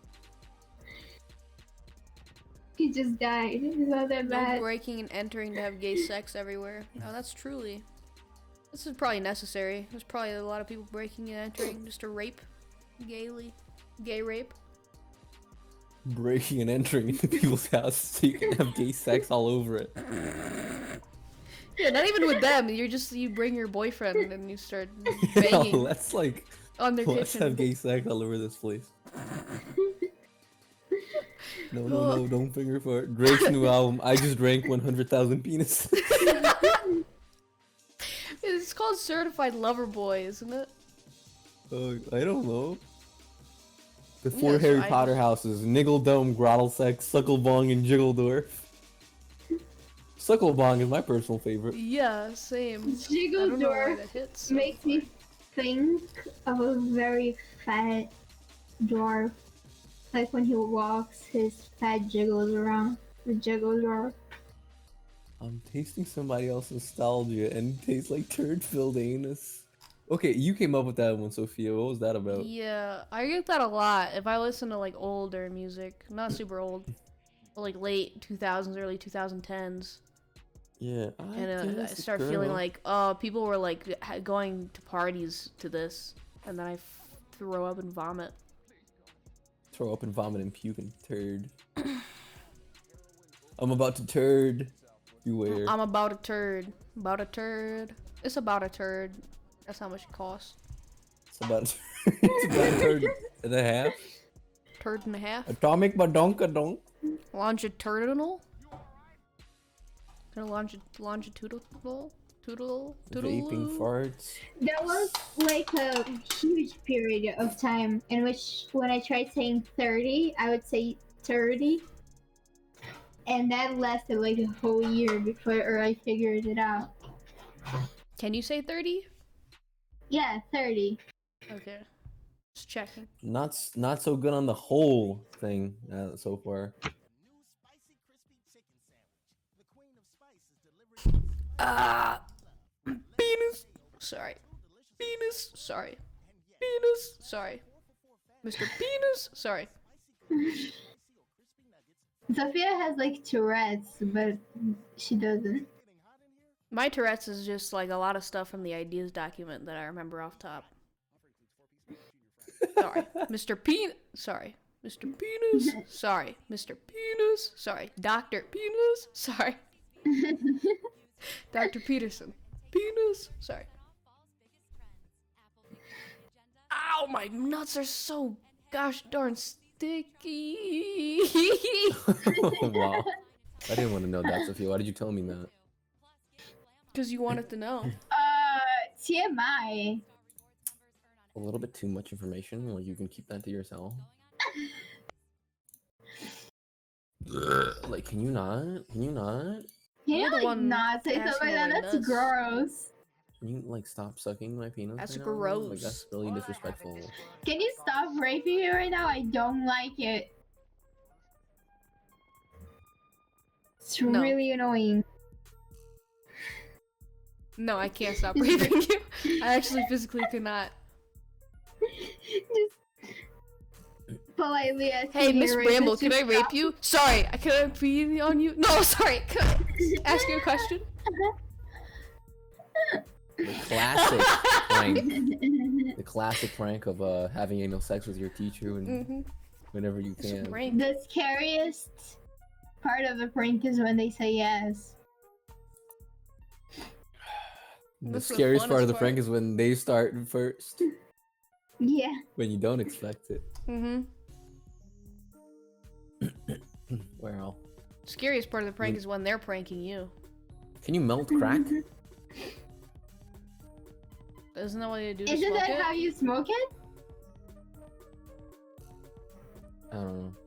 He just died. It's not that
No
bad.
breaking and entering to have gay sex everywhere. No, that's truly. This is probably necessary. There's probably a lot of people breaking and entering just to rape gaily. Gay rape.
Breaking and entering into people's houses so you can have gay sex all over it.
Yeah, not even with them. You bring your boyfriend and you start
No,
banging
let's like
on their
let's
kitchen.
have gay sex all over this place. No, don't finger fart. Drake's new album. I just drank 100,000 penis.
It's called Certified Lover Boy, isn't it?
I don't know. The
Yeah,
four
that's
Harry
what I
Potter
just-
houses: Niggeldome, Grottlesec, Sucklebong, and Jiggledorf. Sucklebong is my personal favorite.
Yeah, same. I don't know why
Jiggledorf
that hits. so
makes me think of a very fat dwarf. Like when he walks, his fat jiggles around. The Jiggledorf.
I'm tasting somebody else's nostalgia and it tastes like turd-filled anus. Okay, you came up with that one, Sophia. What was that about?
Yeah, I get that a lot. If I listen to like older music, not super old, but like late 2000s, early 2010s,
Yeah,
and I start feeling like, oh, people were like going to parties to this, and then I throw up and vomit.
throw up and vomit and puke and turd. I'm about to turd. Beware.
I'm about a turd. About a turd. It's about a turd. That's how much it costs.
It's about it's about a turd and a half.
Turd and a half.
Atomic badonkadonk.
Longitudinal. Longitudinal. Toodle.
Vaping farts.
There was like a huge period of time in which when I tried saying 30, I would say 30. And that lasted like a whole year before I figured it out.
Can you say 30?
Yeah, 30.
Okay. Just checking.
Not so good on the whole thing so far.
Penis. Sorry. Penis. Sorry. Penis. Sorry. Mr. Penis. Sorry.
Sophia has like Tourette's, but she doesn't.
My Tourette's is just like a lot of stuff from the ideas document that I remember off top. Sorry. Mr. Penis. Sorry. Mr. Penis. Sorry. Mr. Penis. Sorry. Dr. Penis. Sorry. Dr. Peterson. Penis. Sorry. Ow, my nuts are so gosh darn sticky.
Wow. I didn't want to know that, Sophia. Why did you tell me that?
Because you wanted to know.
TMI.
A little bit too much information. Like you can keep that to yourself. Like, can you not? Can you not?
You
You're the
like
one
not say
asking
something like
about
that.
my
That's
nuts.
gross.
Can you like stop sucking my penis?
That's
right now? Like,
gross.
that's really disrespectful.
Can you stop raping me right now? I don't like it. It's
No.
really annoying.
No, I can't stop raping you. I actually physically cannot.
Just politely asking
Hey, Miss
your
Bramble,
rapist to
can I rape
stop.
you? Sorry, can I pee on you? No, sorry. Can I ask you a question?
The classic prank. The classic prank of having anal sex with your teacher when, whenever you
It's a
can.
prank.
The scariest part of the prank is when they say yes.
The
That's the
scariest part of the
funnest
prank
part.
is when they start first.
Yeah.
When you don't expect it.
Mm-hmm.
Well,
Scariest part of the prank is when they're pranking you.
can you melt crack?
Isn't that what you do to
Isn't
smoke
that
it?
how you smoke it?
I don't know.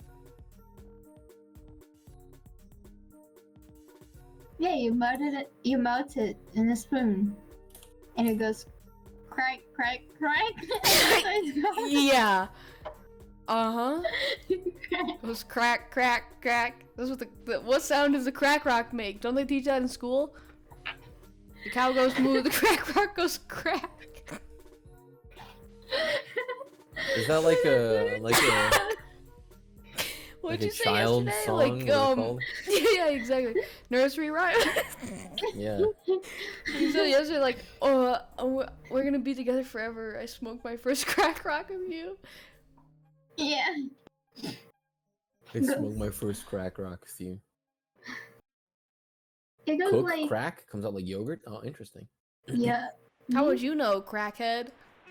Yeah, you melt it in a spoon. And it goes crack, crack, crack.
Yeah. Uh-huh.
Crack.
Goes crack, crack, crack. That's what what sound does the crack rock make? Don't they teach that in school? The cow goes moo, the crack rock goes crack.
Is that like a
What'd
like
you
a
say
child
yesterday?
song?
Like,
what is it called?
yeah, exactly. Nursery rhyme.
Yeah.
You said yesterday, like, we're gonna be together forever. I smoked my first crack rock with you.
Yeah.
I smoked my first crack rock with you.
It goes
Cook
like,
crack comes out like yogurt. Oh, interesting.
yeah.
How would you know, crackhead?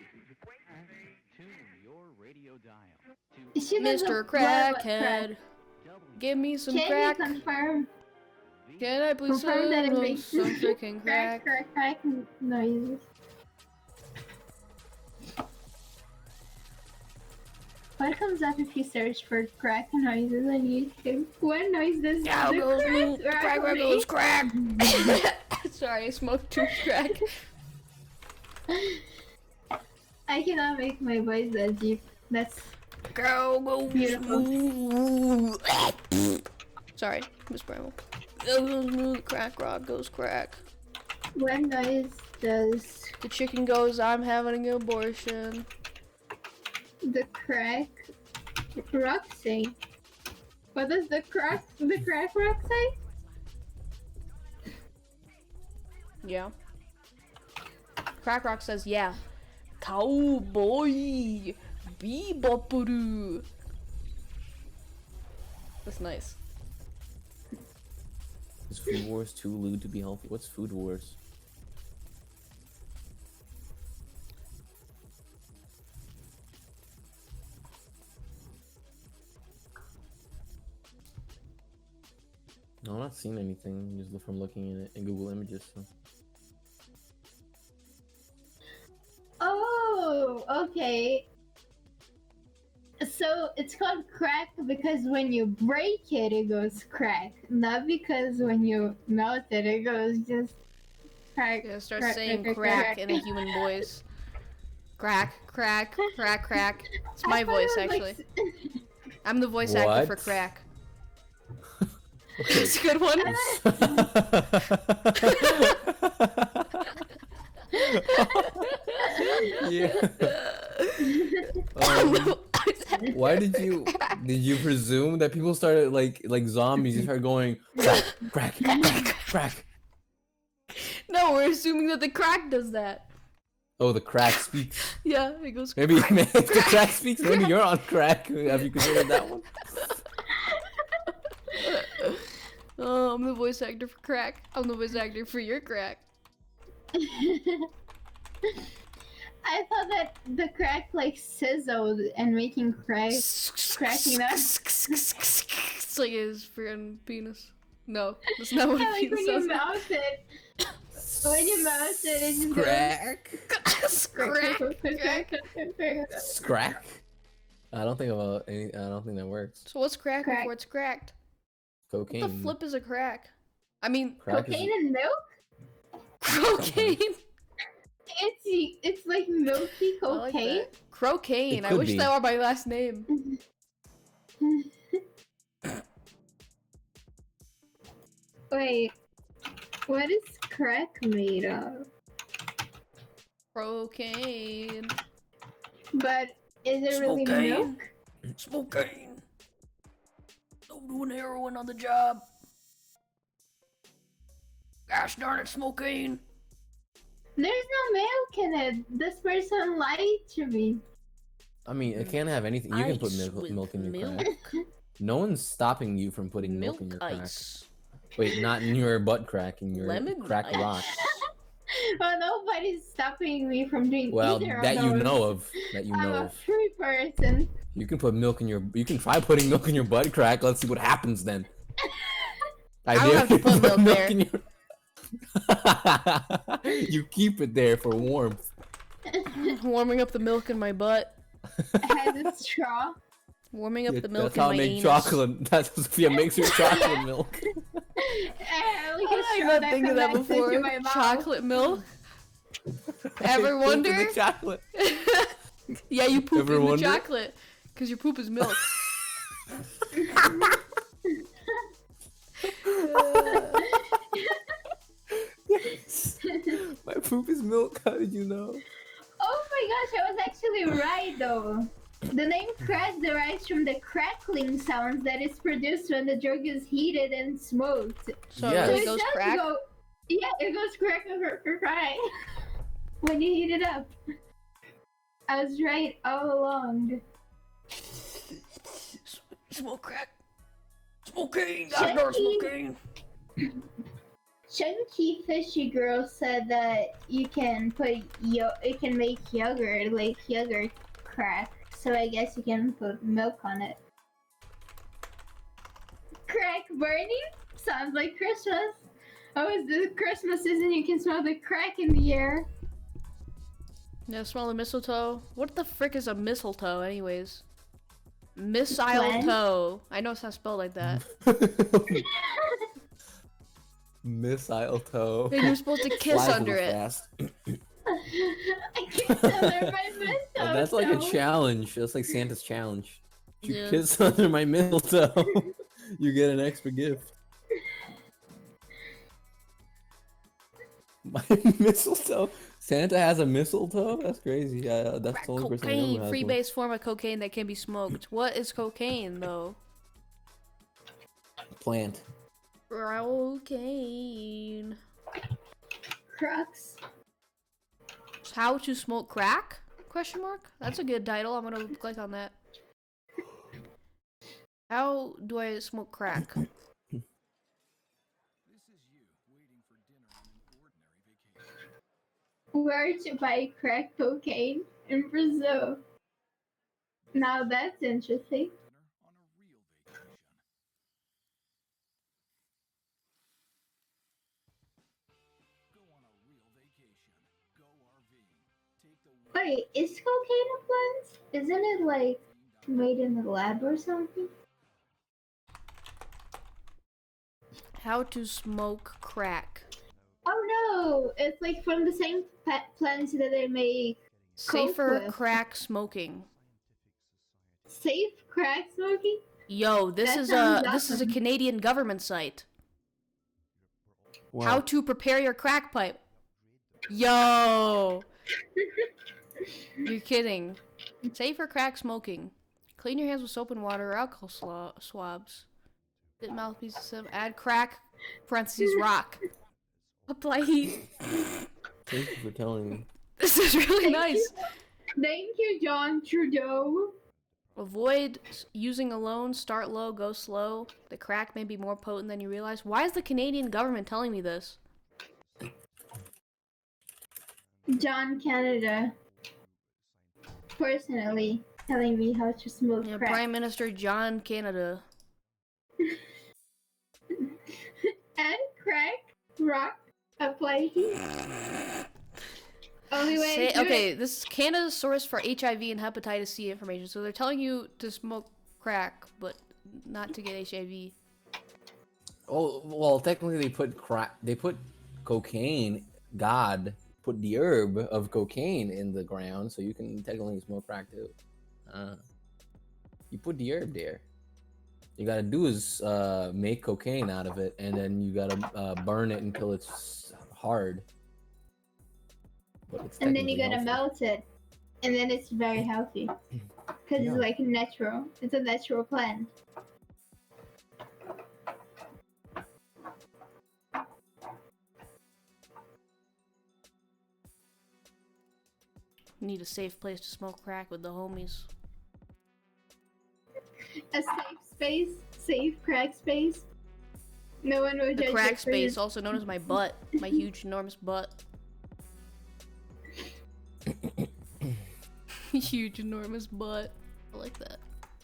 She doesn't
Mr.
know what crack.
Crackhead, give me some
Can
crack.
you confirm?
Can I please
Confirm that it
some,
makes
some freaking
crack,
crack?
crack, crack noises. What comes up if you search for crack noises on YouTube? What noise does
Cow
the
goes moo,
crack
crack rock
make?
goes crack. Sorry, I smoked too much crack.
I cannot make my voice that deep. That's
Cow goes
Beautiful.
moo. Sorry, Miss Bramble. Cow goes moo, the crack rock goes crack.
what noise does
The chicken goes, I'm having an abortion.
the crack rock say? What does the crack rock say?
Yeah. Crack rock says, yeah. Cowboy, bebopperoo. That's nice.
Is Food Wars too lewd to be healthy? What's Food Wars? No, I'm not seeing anything just from looking at it in Google Images. So.
Oh, okay. So it's called crack because when you break it, it goes crack. Not because when you melt it, it goes just crack.
Yeah, start
crack,
saying
crack,
crack
crack.
in a human voice. Crack, crack, crack, crack. It's
I
my
thought
voice,
it was
actually.
like
I'm the voice actor for
What?
crack. That's a good one.
Yeah. Um, why did you presume that people started like zombies? You started going crack, crack, crack, crack.
No, we're assuming that the crack does that.
Oh, the crack speaks.
Yeah, it goes.
Maybe if the crack speaks, maybe you're on crack. Have you considered that one?
Oh, I'm the voice actor for crack. I'm the voice actor for your crack.
I thought that the crack like sizzled and making crack. Cracking up.
It's like his friend penis. No, that's not what
Yeah,
a
like when
penis
you
sounds
mouth it. When you mouth it, it just
Crack.
goes.
Crack. I don't think about any. I don't think that works.
So what's crack
Crack.
before it's cracked?
Cocaine.
What the flip is a crack? I mean,
Crack
Cocaine
is,
and milk?
cocaine.
It's like milky
I like
cocaine.
that. Crocaine.
It
I
could
wish
be.
that were my last name.
Wait, what is crack made of?
Cocaine.
But is it really
Smoking.
milk?
Smoking. No doing heroin on the job. Gosh darn it, smoking.
There's no milk in it. This person lied to me.
I mean, it can't have anything. You can put
Ice
milk in
with
your
milk.
crack. No one's stopping you from putting milk in your crack.
Ice.
Wait, not in your butt crack, in your
Lemon
crack
ice.
rock.
Well, nobody's stopping me from doing
Well,
either
that
of
you
those.
know of. That you
I'm
know
a
of.
free person.
You can put milk in your. You can try putting milk in your butt crack. Let's see what happens then.
I don't have to put milk there.
in your... You keep it there for warmth.
Warming up the milk in my butt.
I had a straw.
Warming up
Yeah,
the milk
that's
in
how
my
I make
anus.
chocolate. That's how Sophia makes her chocolate milk.
I had like a
I
straw
did not
that
think of that
connected to
before.
my mouth.
Chocolate milk? Ever
Poop in
wonder?
the chocolate.
Yeah, you poop
Ever
in the
wonder?
chocolate. Because your poop is milk.
Yes. My poop is milk. How did you know?
Oh my gosh, I was actually right though. The name crack derives from the crackling sounds that is produced when the drug is heated and smoked.
So
Yes.
it
So
really goes crack?
Yeah, it goes crack when you heat it up. I was right all along.
Smoke crack. Smoking!
Chunky.
Outdoor smoking!
Chunky Fishy Girl said that you can put it can make yogurt, like yogurt crack. So I guess you can put milk on it. Crack burning? Sounds like Christmas. Oh, it's the Christmas season, you can smell the crack in the air.
Yeah, smell the mistletoe. What the frick is a mistletoe, anyways? Missile
Plant?
toe. I know it's not spelled like that.
Missile toe.
And you're supposed to kiss
Flies a
under
little
it.
fast.
I can't under my
Oh, that's like a
mistletoe.
challenge. That's like Santa's challenge. You
Yeah.
kiss under my mistletoe, you get an extra gift. My mistletoe. Santa has a mistletoe. That's crazy. Yeah, that's
Crack
the only person I know who
cocaine,
has
free
one.
base form of cocaine that can be smoked. What is cocaine, though?
Plant.
Cocaine.
Crux.
How to smoke crack? Question mark? That's a good title. I'm gonna click on that. How do I smoke crack?
Where to buy crack cocaine? In Brazil. Now that's interesting. Wait, is cocaine a plant? Isn't it like made in the lab or something?
How to smoke crack?
Oh no! It's like from the same plants that they make
Safer
with.
crack smoking.
safe crack smoking.
Yo, this
That
is
sounds
a
awesome.
Canadian government site.
Wow.
How to prepare your crack pipe. Yo. You're kidding. Safe for crack smoking. Clean your hands with soap and water or alcohol swabs. Bit mouthpiece system. Add crack. Parentheses rock. Apply heat.
Thank you for telling me.
This is really
Thank
nice.
Thank you, John Trudeau.
Avoid using alone. Start low. Go slow. The crack may be more potent than you realize. Why is the Canadian government telling me this?
John Canada. Personally, telling me how to smoke
Yeah,
crack.
Prime Minister John Canada.
Add crack, rock, apply heat. Only way to do
Okay,
it.
this is Canada's source for HIV and hepatitis C information. So they're telling you to smoke crack, but not to get HIV.
Oh well, technically they put crack. They put cocaine. God put the herb of cocaine in the ground, so you can technically smoke crack too. You put the herb there. You gotta do is make cocaine out of it, and then you gotta burn it until it's hard. But it's
And then you
technically
gotta
healthy.
melt it. And then it's very healthy. Because
Yeah.
it's like natural. It's a natural plant.
Need a safe place to smoke crack with the homies.
A safe space, safe crack space. No one will
The
judge
crack
you for your-
space, also known as my butt. My huge, enormous butt. Huge, enormous butt. I like that.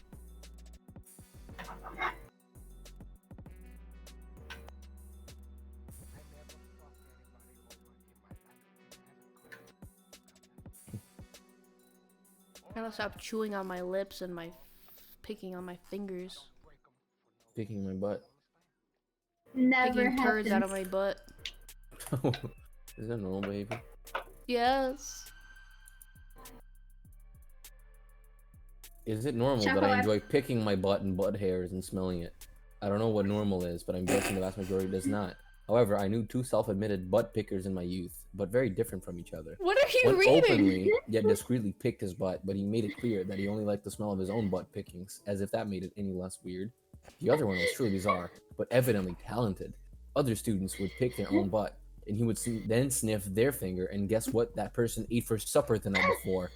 I gotta stop chewing on my lips and picking on my fingers.
Picking my butt.
Never
Picking turds out of
happens.
my butt.
Is that normal behavior?
Yes.
Is it normal that I
Chocolate.
enjoy picking my butt and butt hairs and smelling it? I don't know what normal is, but I'm guessing the vast majority does not. However, I knew two self-admitted butt pickers in my youth, but very different from each other.
What are you
One
reading?
openly, yet discreetly picked his butt, but he made it clear that he only liked the smell of his own butt pickings, as if that made it any less weird. The other one was truly bizarre, but evidently talented. Other students would pick their own butt, and he would then sniff their finger and guess what that person ate for supper the night before.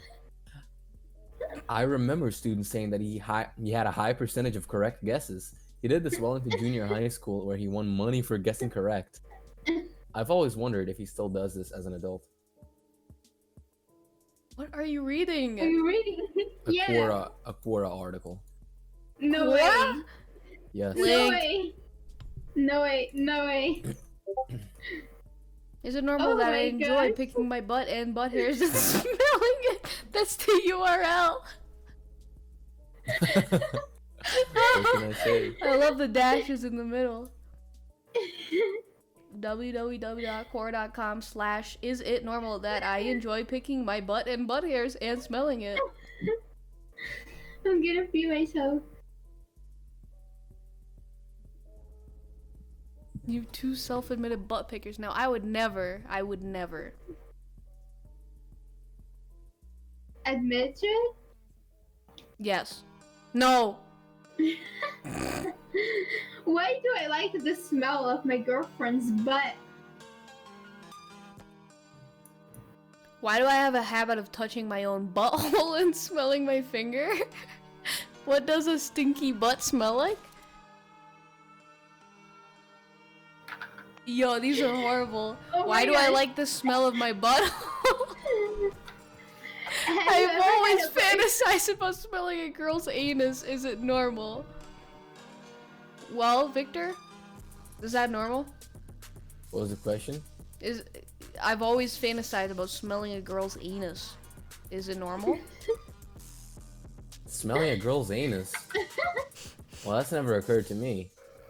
I remember students saying that he had a high percentage of correct guesses. He did this well into junior high school, where he won money for guessing correct. I've always wondered if he still does this as an adult.
What are you reading?
Are you reading? Yeah.
A Quora article.
No
What?
way.
Yes.
No
Link.
way. No way. No way.
Is it normal
Oh
that I
my
enjoy
God.
picking my butt and butt hairs and smelling it? That's the URL.
What can I say?
I love the dashes in the middle. www.quora.com/is it normal that I enjoy picking my butt and butt hairs and smelling it?
I'm gonna pee myself.
You two self-admitted butt pickers. Now, I would never.
Admit to it?
Yes. No.
Why do I like the smell of my girlfriend's butt?
Why do I have a habit of touching my own butthole and smelling my finger? What does a stinky butt smell like? Yo, these are horrible.
Oh
Why
my
do I
gosh.
like the smell of my butthole?
Have you
I've
ever
always
had a boy-
fantasized about smelling a girl's anus. Is it normal? Well, Victor, is that normal?
What was the question?
I've always fantasized about smelling a girl's anus. Is it normal?
Smelling a girl's anus. Well, that's never occurred to me.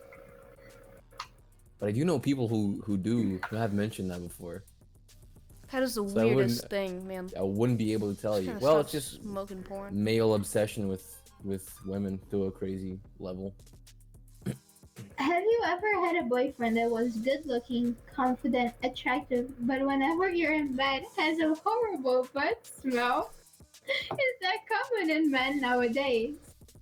But I do know people who have mentioned that before.
That is the
So I
weirdest
wouldn't-
thing, man.
I wouldn't be able to tell you.
Gotta
Well,
stop
it's just
smoking porn.
male obsession with with women to a crazy level.
Have you ever had a boyfriend that was good looking, confident, attractive, but whenever you're in bed has a horrible butt smell? Is that common in men nowadays?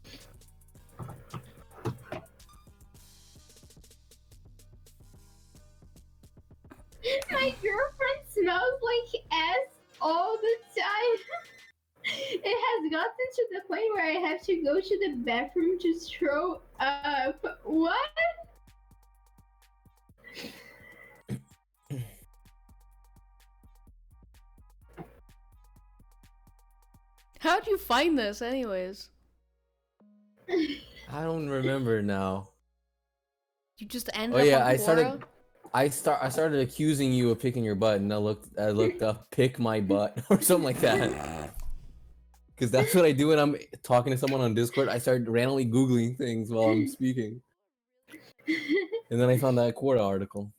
My girlfriend smells like ass all the time. It has gotten to the point where I have to go to the bathroom to throw up. What?
How'd you find this, anyways?
I don't remember now.
You just ended
Oh
up
yeah,
on Quora?
I started accusing you of picking your butt, and I looked up pick my butt or something like that. Because that's what I do when I'm talking to someone on Discord. I start randomly googling things while I'm speaking, and then I found that Quora article.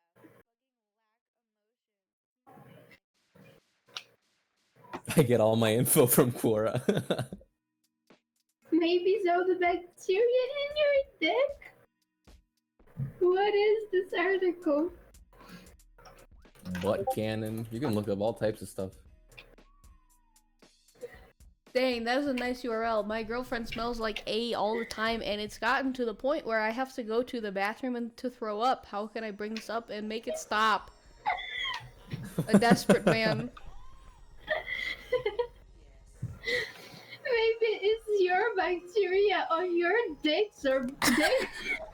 I get all my info from Quora.
Maybe so the bacteria in your dick? What is this article?
Butt cannon. You can look up all types of stuff.
Dang, that was a nice URL. My girlfriend smells like A all the time, and it's gotten to the point where I have to go to the bathroom and to throw up. How can I bring this up and make it stop? A desperate man.
Maybe it's your bacteria on your dicks or dick.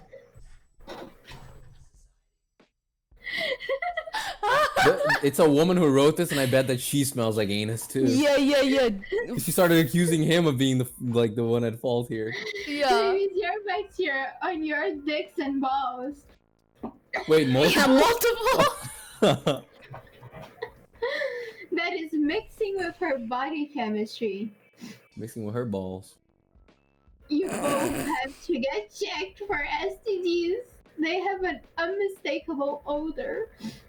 It's a woman who wrote this, and I bet that she smells like anus too.
Yeah.
She started accusing him of being the one at fault here.
Yeah.
Maybe it's your bacteria on your dicks and balls.
Wait,
Yeah,
multiple?
multiple.
That is mixing with her body chemistry.
Mixing with her balls.
You both have to get checked for STDs. They have an unmistakable odor.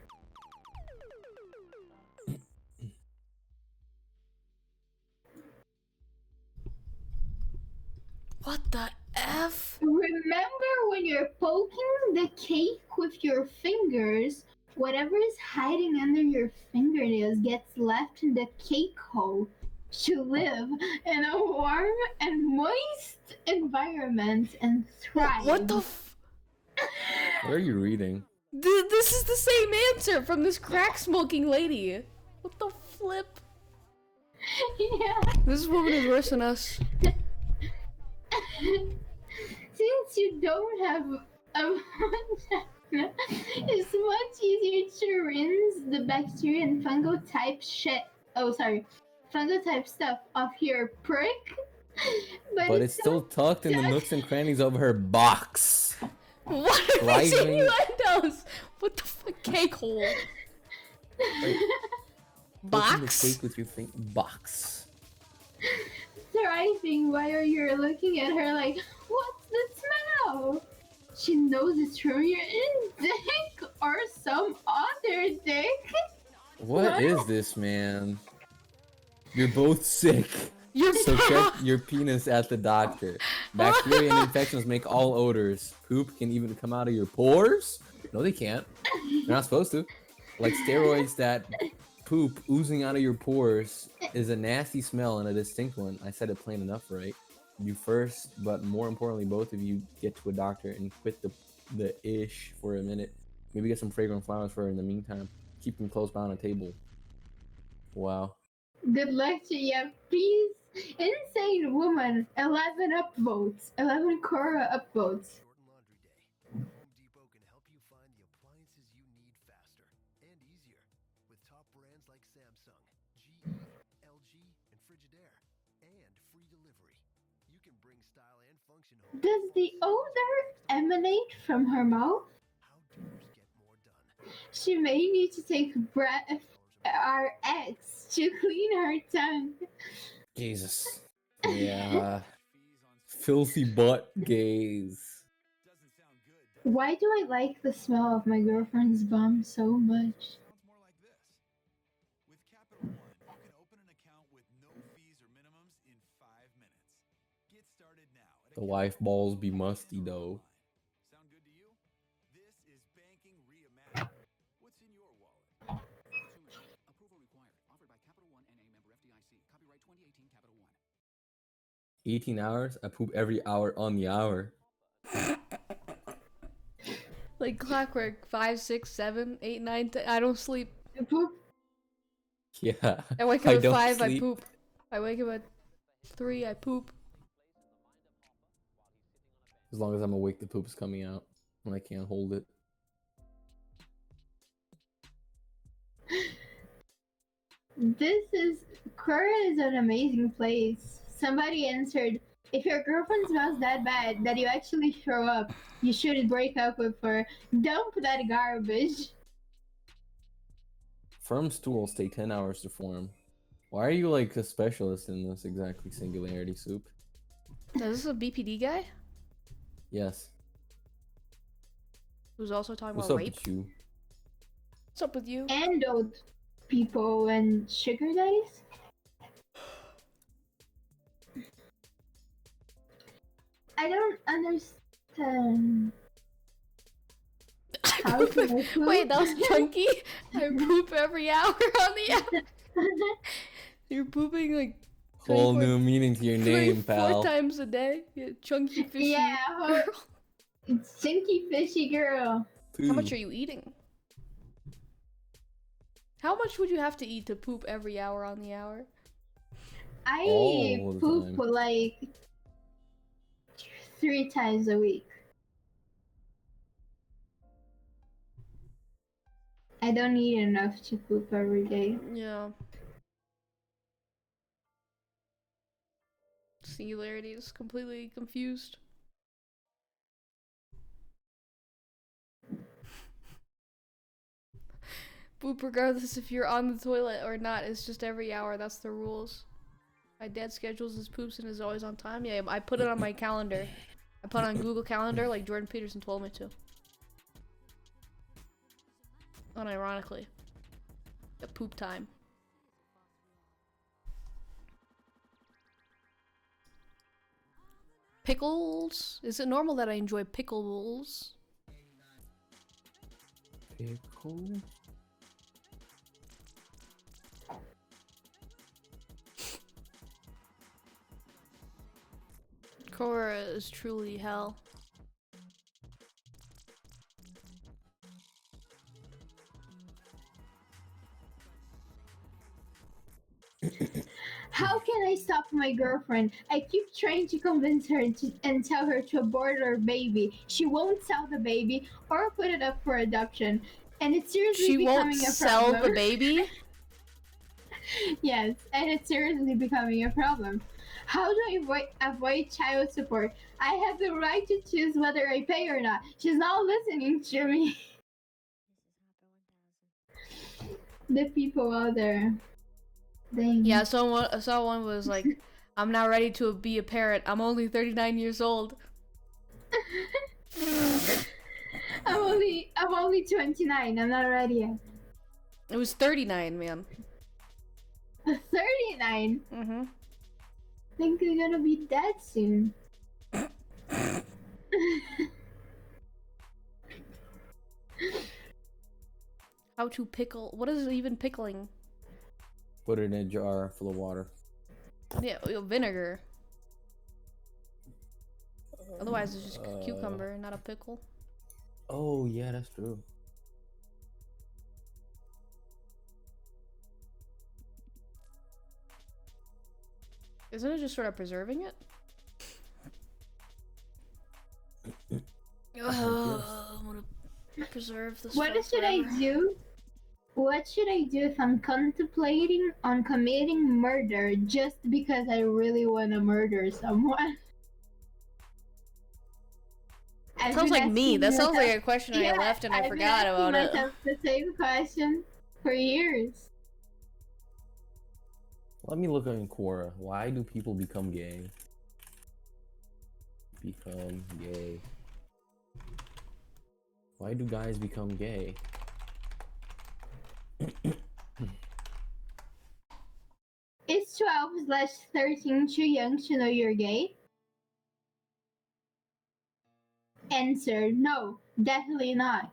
What the F?
Remember when you're poking the cake with your fingers, whatever is hiding under your fingernails gets left in the cake hole to live in a warm and moist environment and thrive.
What the f-
What are you reading?
This is the same answer from this crack smoking lady. What the flip?
Yeah.
This woman is worse than us.
Since you don't have a vagina, it's much easier to rinse the bacteria and fungal type fungal type stuff off your prick.
But it's still tucked in the nooks and crannies of her box.
What are these
Thriving-
innuendos? What the fuck? Cake hole.
Open the
Box?
cake with your box.
Thriving while you're looking at her like, what's the smell? She knows it's from your dick or some other dick.
What is this, man? You're both sick.
You're
So check your penis at the doctor. Bacteria and infections make all odors. Poop can even come out of your pores? No, they can't. They're not supposed to. Like steroids, that poop oozing out of your pores is a nasty smell and a distinct one. I said it plain enough, right? You first, but more importantly, both of you get to a doctor and quit the ish for a minute. Maybe get some fragrant flowers for her in the meantime. Keep them close by on a table. Wow.
Good luck to you. Peace. Insane woman. 11 upvotes. 11 Cora upvotes.
Short and laundry day. Home Depot can help you find the appliances you need faster and easier with top brands like Samsung, GE, LG, and Frigidaire, and free delivery. You can bring style and function home.
Does the odor emanate from her mouth?
How doers get more done.
She may need to take breath RX to clean her tongue.
Jesus. Yeah. Filthy butt gaze.
Why do I like the smell of my girlfriend's bum so much?
Sounds more like this. With Capital One, you can open an account with no fees or minimums in 5 minutes. Get Get started now.
The wife balls be musty though.
Sound good to you? This is banking reimagined. What's in your wallet?
Approval required. Offered by Capital One NA member FDIC. Copyright 2018 Capital One.
18 hours? I poop every hour on the hour.
Like clockwork. 5, 6, 7, 8, 9, 10. I don't sleep.
You poop?
Yeah.
I wake up at
don't
5, I
sleep.
poop. I wake up at 3, I poop.
As long as I'm awake, the poop's coming out when I can't hold it.
Korea is an amazing place. Somebody answered, if your girlfriend smells that bad that you actually throw up, you should break up with her. Dump that garbage.
Firm stools take 10 hours to form. Why are you like a specialist in this exactly, Singularity Soup?
Is this a BPD guy?
Yes.
Who's also talking
What's
about
up
rape?
with you?
What's up with you?
And old people and sugar daddies. I don't understand. How can I poop?
Wait, that was chunky? I poop every hour on the hour. You're pooping like
Whole
24
new meaning to your name,
24
pal.
times a day. Yeah, chunky fishy.
Yeah,
girl.
Stinky fishy girl.
How much are you eating? How much would you have to eat to poop every hour on the hour?
I
All the
poop
time.
like 3 times a week. I don't eat enough to poop every day.
Yeah. Singularity is completely confused. Poop regardless if you're on the toilet or not. It's just every hour. That's the rules. My dad schedules his poops and is always on time. Yeah, I put it on my calendar. I put it on Google Calendar like Jordan Peterson told me to. Unironically. At poop time. Pickles? Is it normal that I enjoy pickles?
Pickle?
Korra is truly hell.
How can I stop my girlfriend? I keep trying to convince her and tell her to abort our baby. She won't sell the baby or put it up for adoption. And it's seriously
She
becoming
won't
a
sell
problem.
the baby?
Yes, and it's seriously becoming a problem. How do I avoid child support? I have the right to choose whether I pay or not. She's not listening to me. The people out there. Dang.
Yeah, someone was like, I'm not ready to be a parent. I'm only 39 years old.
I'm only 29. I'm not ready yet.
It was 39, man.
39.
Mm-hmm.
I think you're gonna be dead soon.
How to pickle? What is even pickling?
Put it in a jar full of water.
Yeah, vinegar. Otherwise, it's just cucumber, not a pickle.
Oh, yeah, that's true.
Isn't it just sort of preserving it? I'm gonna preserve this.
What
stuff
should I
forever.
do? What should I do if I'm contemplating on committing murder just because I really want to murder someone? I've
Sounds
been
like me.
asking
That sounds
myself-
like a question I left and I
I've been
forgot
asking
about it.
myself the same question for years.
Let me look in Quora. Why do people become gay? Become gay. Why do guys become gay?
Is 12/13 too young to know you're gay? Answer: no, definitely not.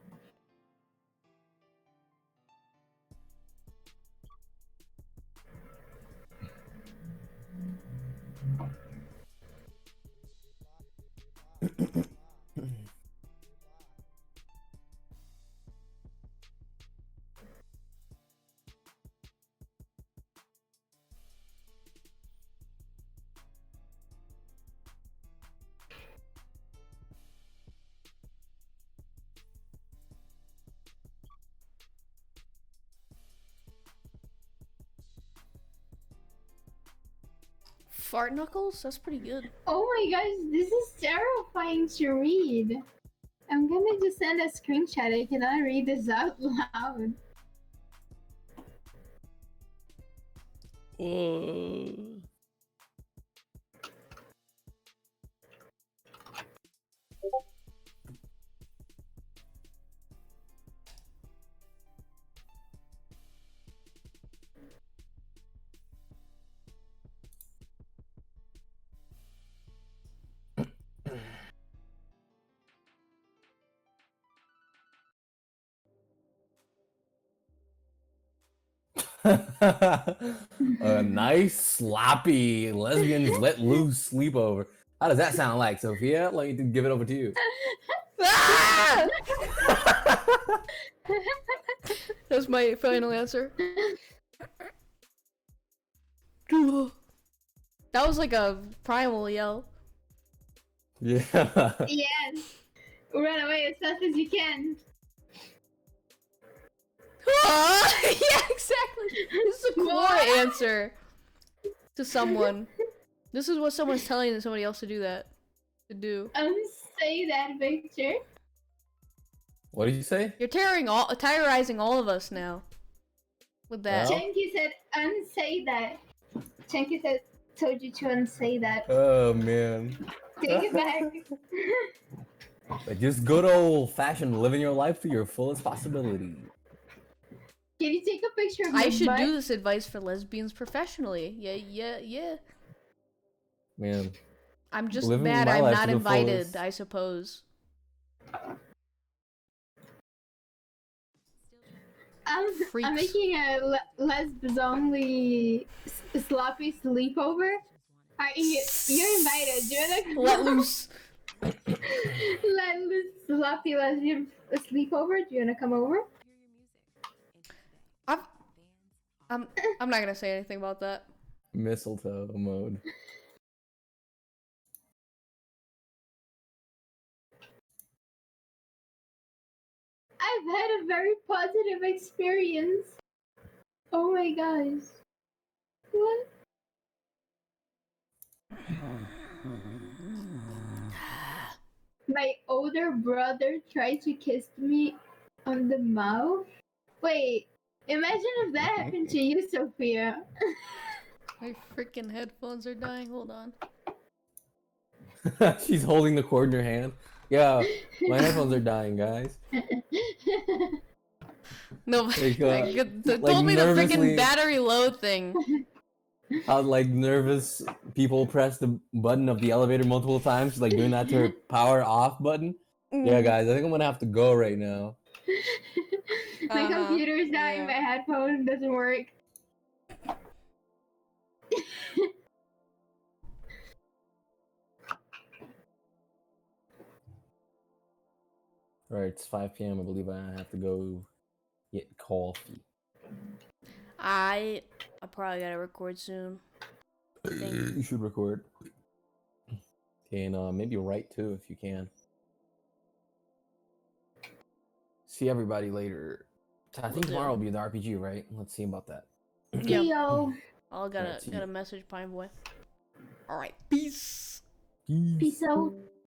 Fart knuckles? That's pretty good.
Oh my gosh, this is terrifying to read. I'm gonna just send a screenshot. I cannot read this out loud.
A nice sloppy lesbians let loose sleepover. How does that sound like, Sophia? Let me give it over to you.
Ah! That's my final answer. That was like a primal yell.
Yeah.
Yes. Run away as fast as you can.
Yeah, exactly. This is a core answer to someone. This is what someone's telling somebody else to do that. To do.
Say that, Victor.
What did you say?
You're terrorizing all of us now. With that.
Well-
Chunky said, unsay that. Chunky said, told you to unsay that.
Oh man.
Take it back.
Like just good old fashioned living your life to your fullest possibility.
Can you take a picture of my
I should
butt?
do this advice for lesbians professionally. Yeah.
Man.
I'm just
Living
mad
my
I'm
life
not
to the
invited,
fullest.
I suppose.
I'm
Freaks.
making a lesbs only sloppy sleepover. You're invited. Do you wanna
Let loose.
let loose sloppy lesbian sleepover? Do you wanna come over?
I'm not gonna say anything about that.
Mistletoe mode.
I've had a very positive experience. Oh my gosh. What? My older brother tried to kiss me on the mouth. Wait, imagine if that happened to you, Sophia.
My freaking headphones are dying. Hold on.
She's holding the cord in her hand. Yeah, my headphones are dying, guys.
No,
Like,
told me the
nervously-
freaking battery low thing.
How like nervous people press the button of the elevator multiple times, like doing that to her power off button. Yeah, guys, I think I'm gonna have to go right now.
My
Uh-huh,
computer's dying,
yeah.
my headphone doesn't work.
Alright, it's 5 p.m. I believe I have to go get coffee.
I probably gotta record soon.
You should record. And maybe write too if you can. See everybody later. I think tomorrow will be the RPG, right? Let's see about that.
Yeah.
Yo,
I'll
Alright, see
gotta
you.
message Pine Boy. Alright, peace.
peace out.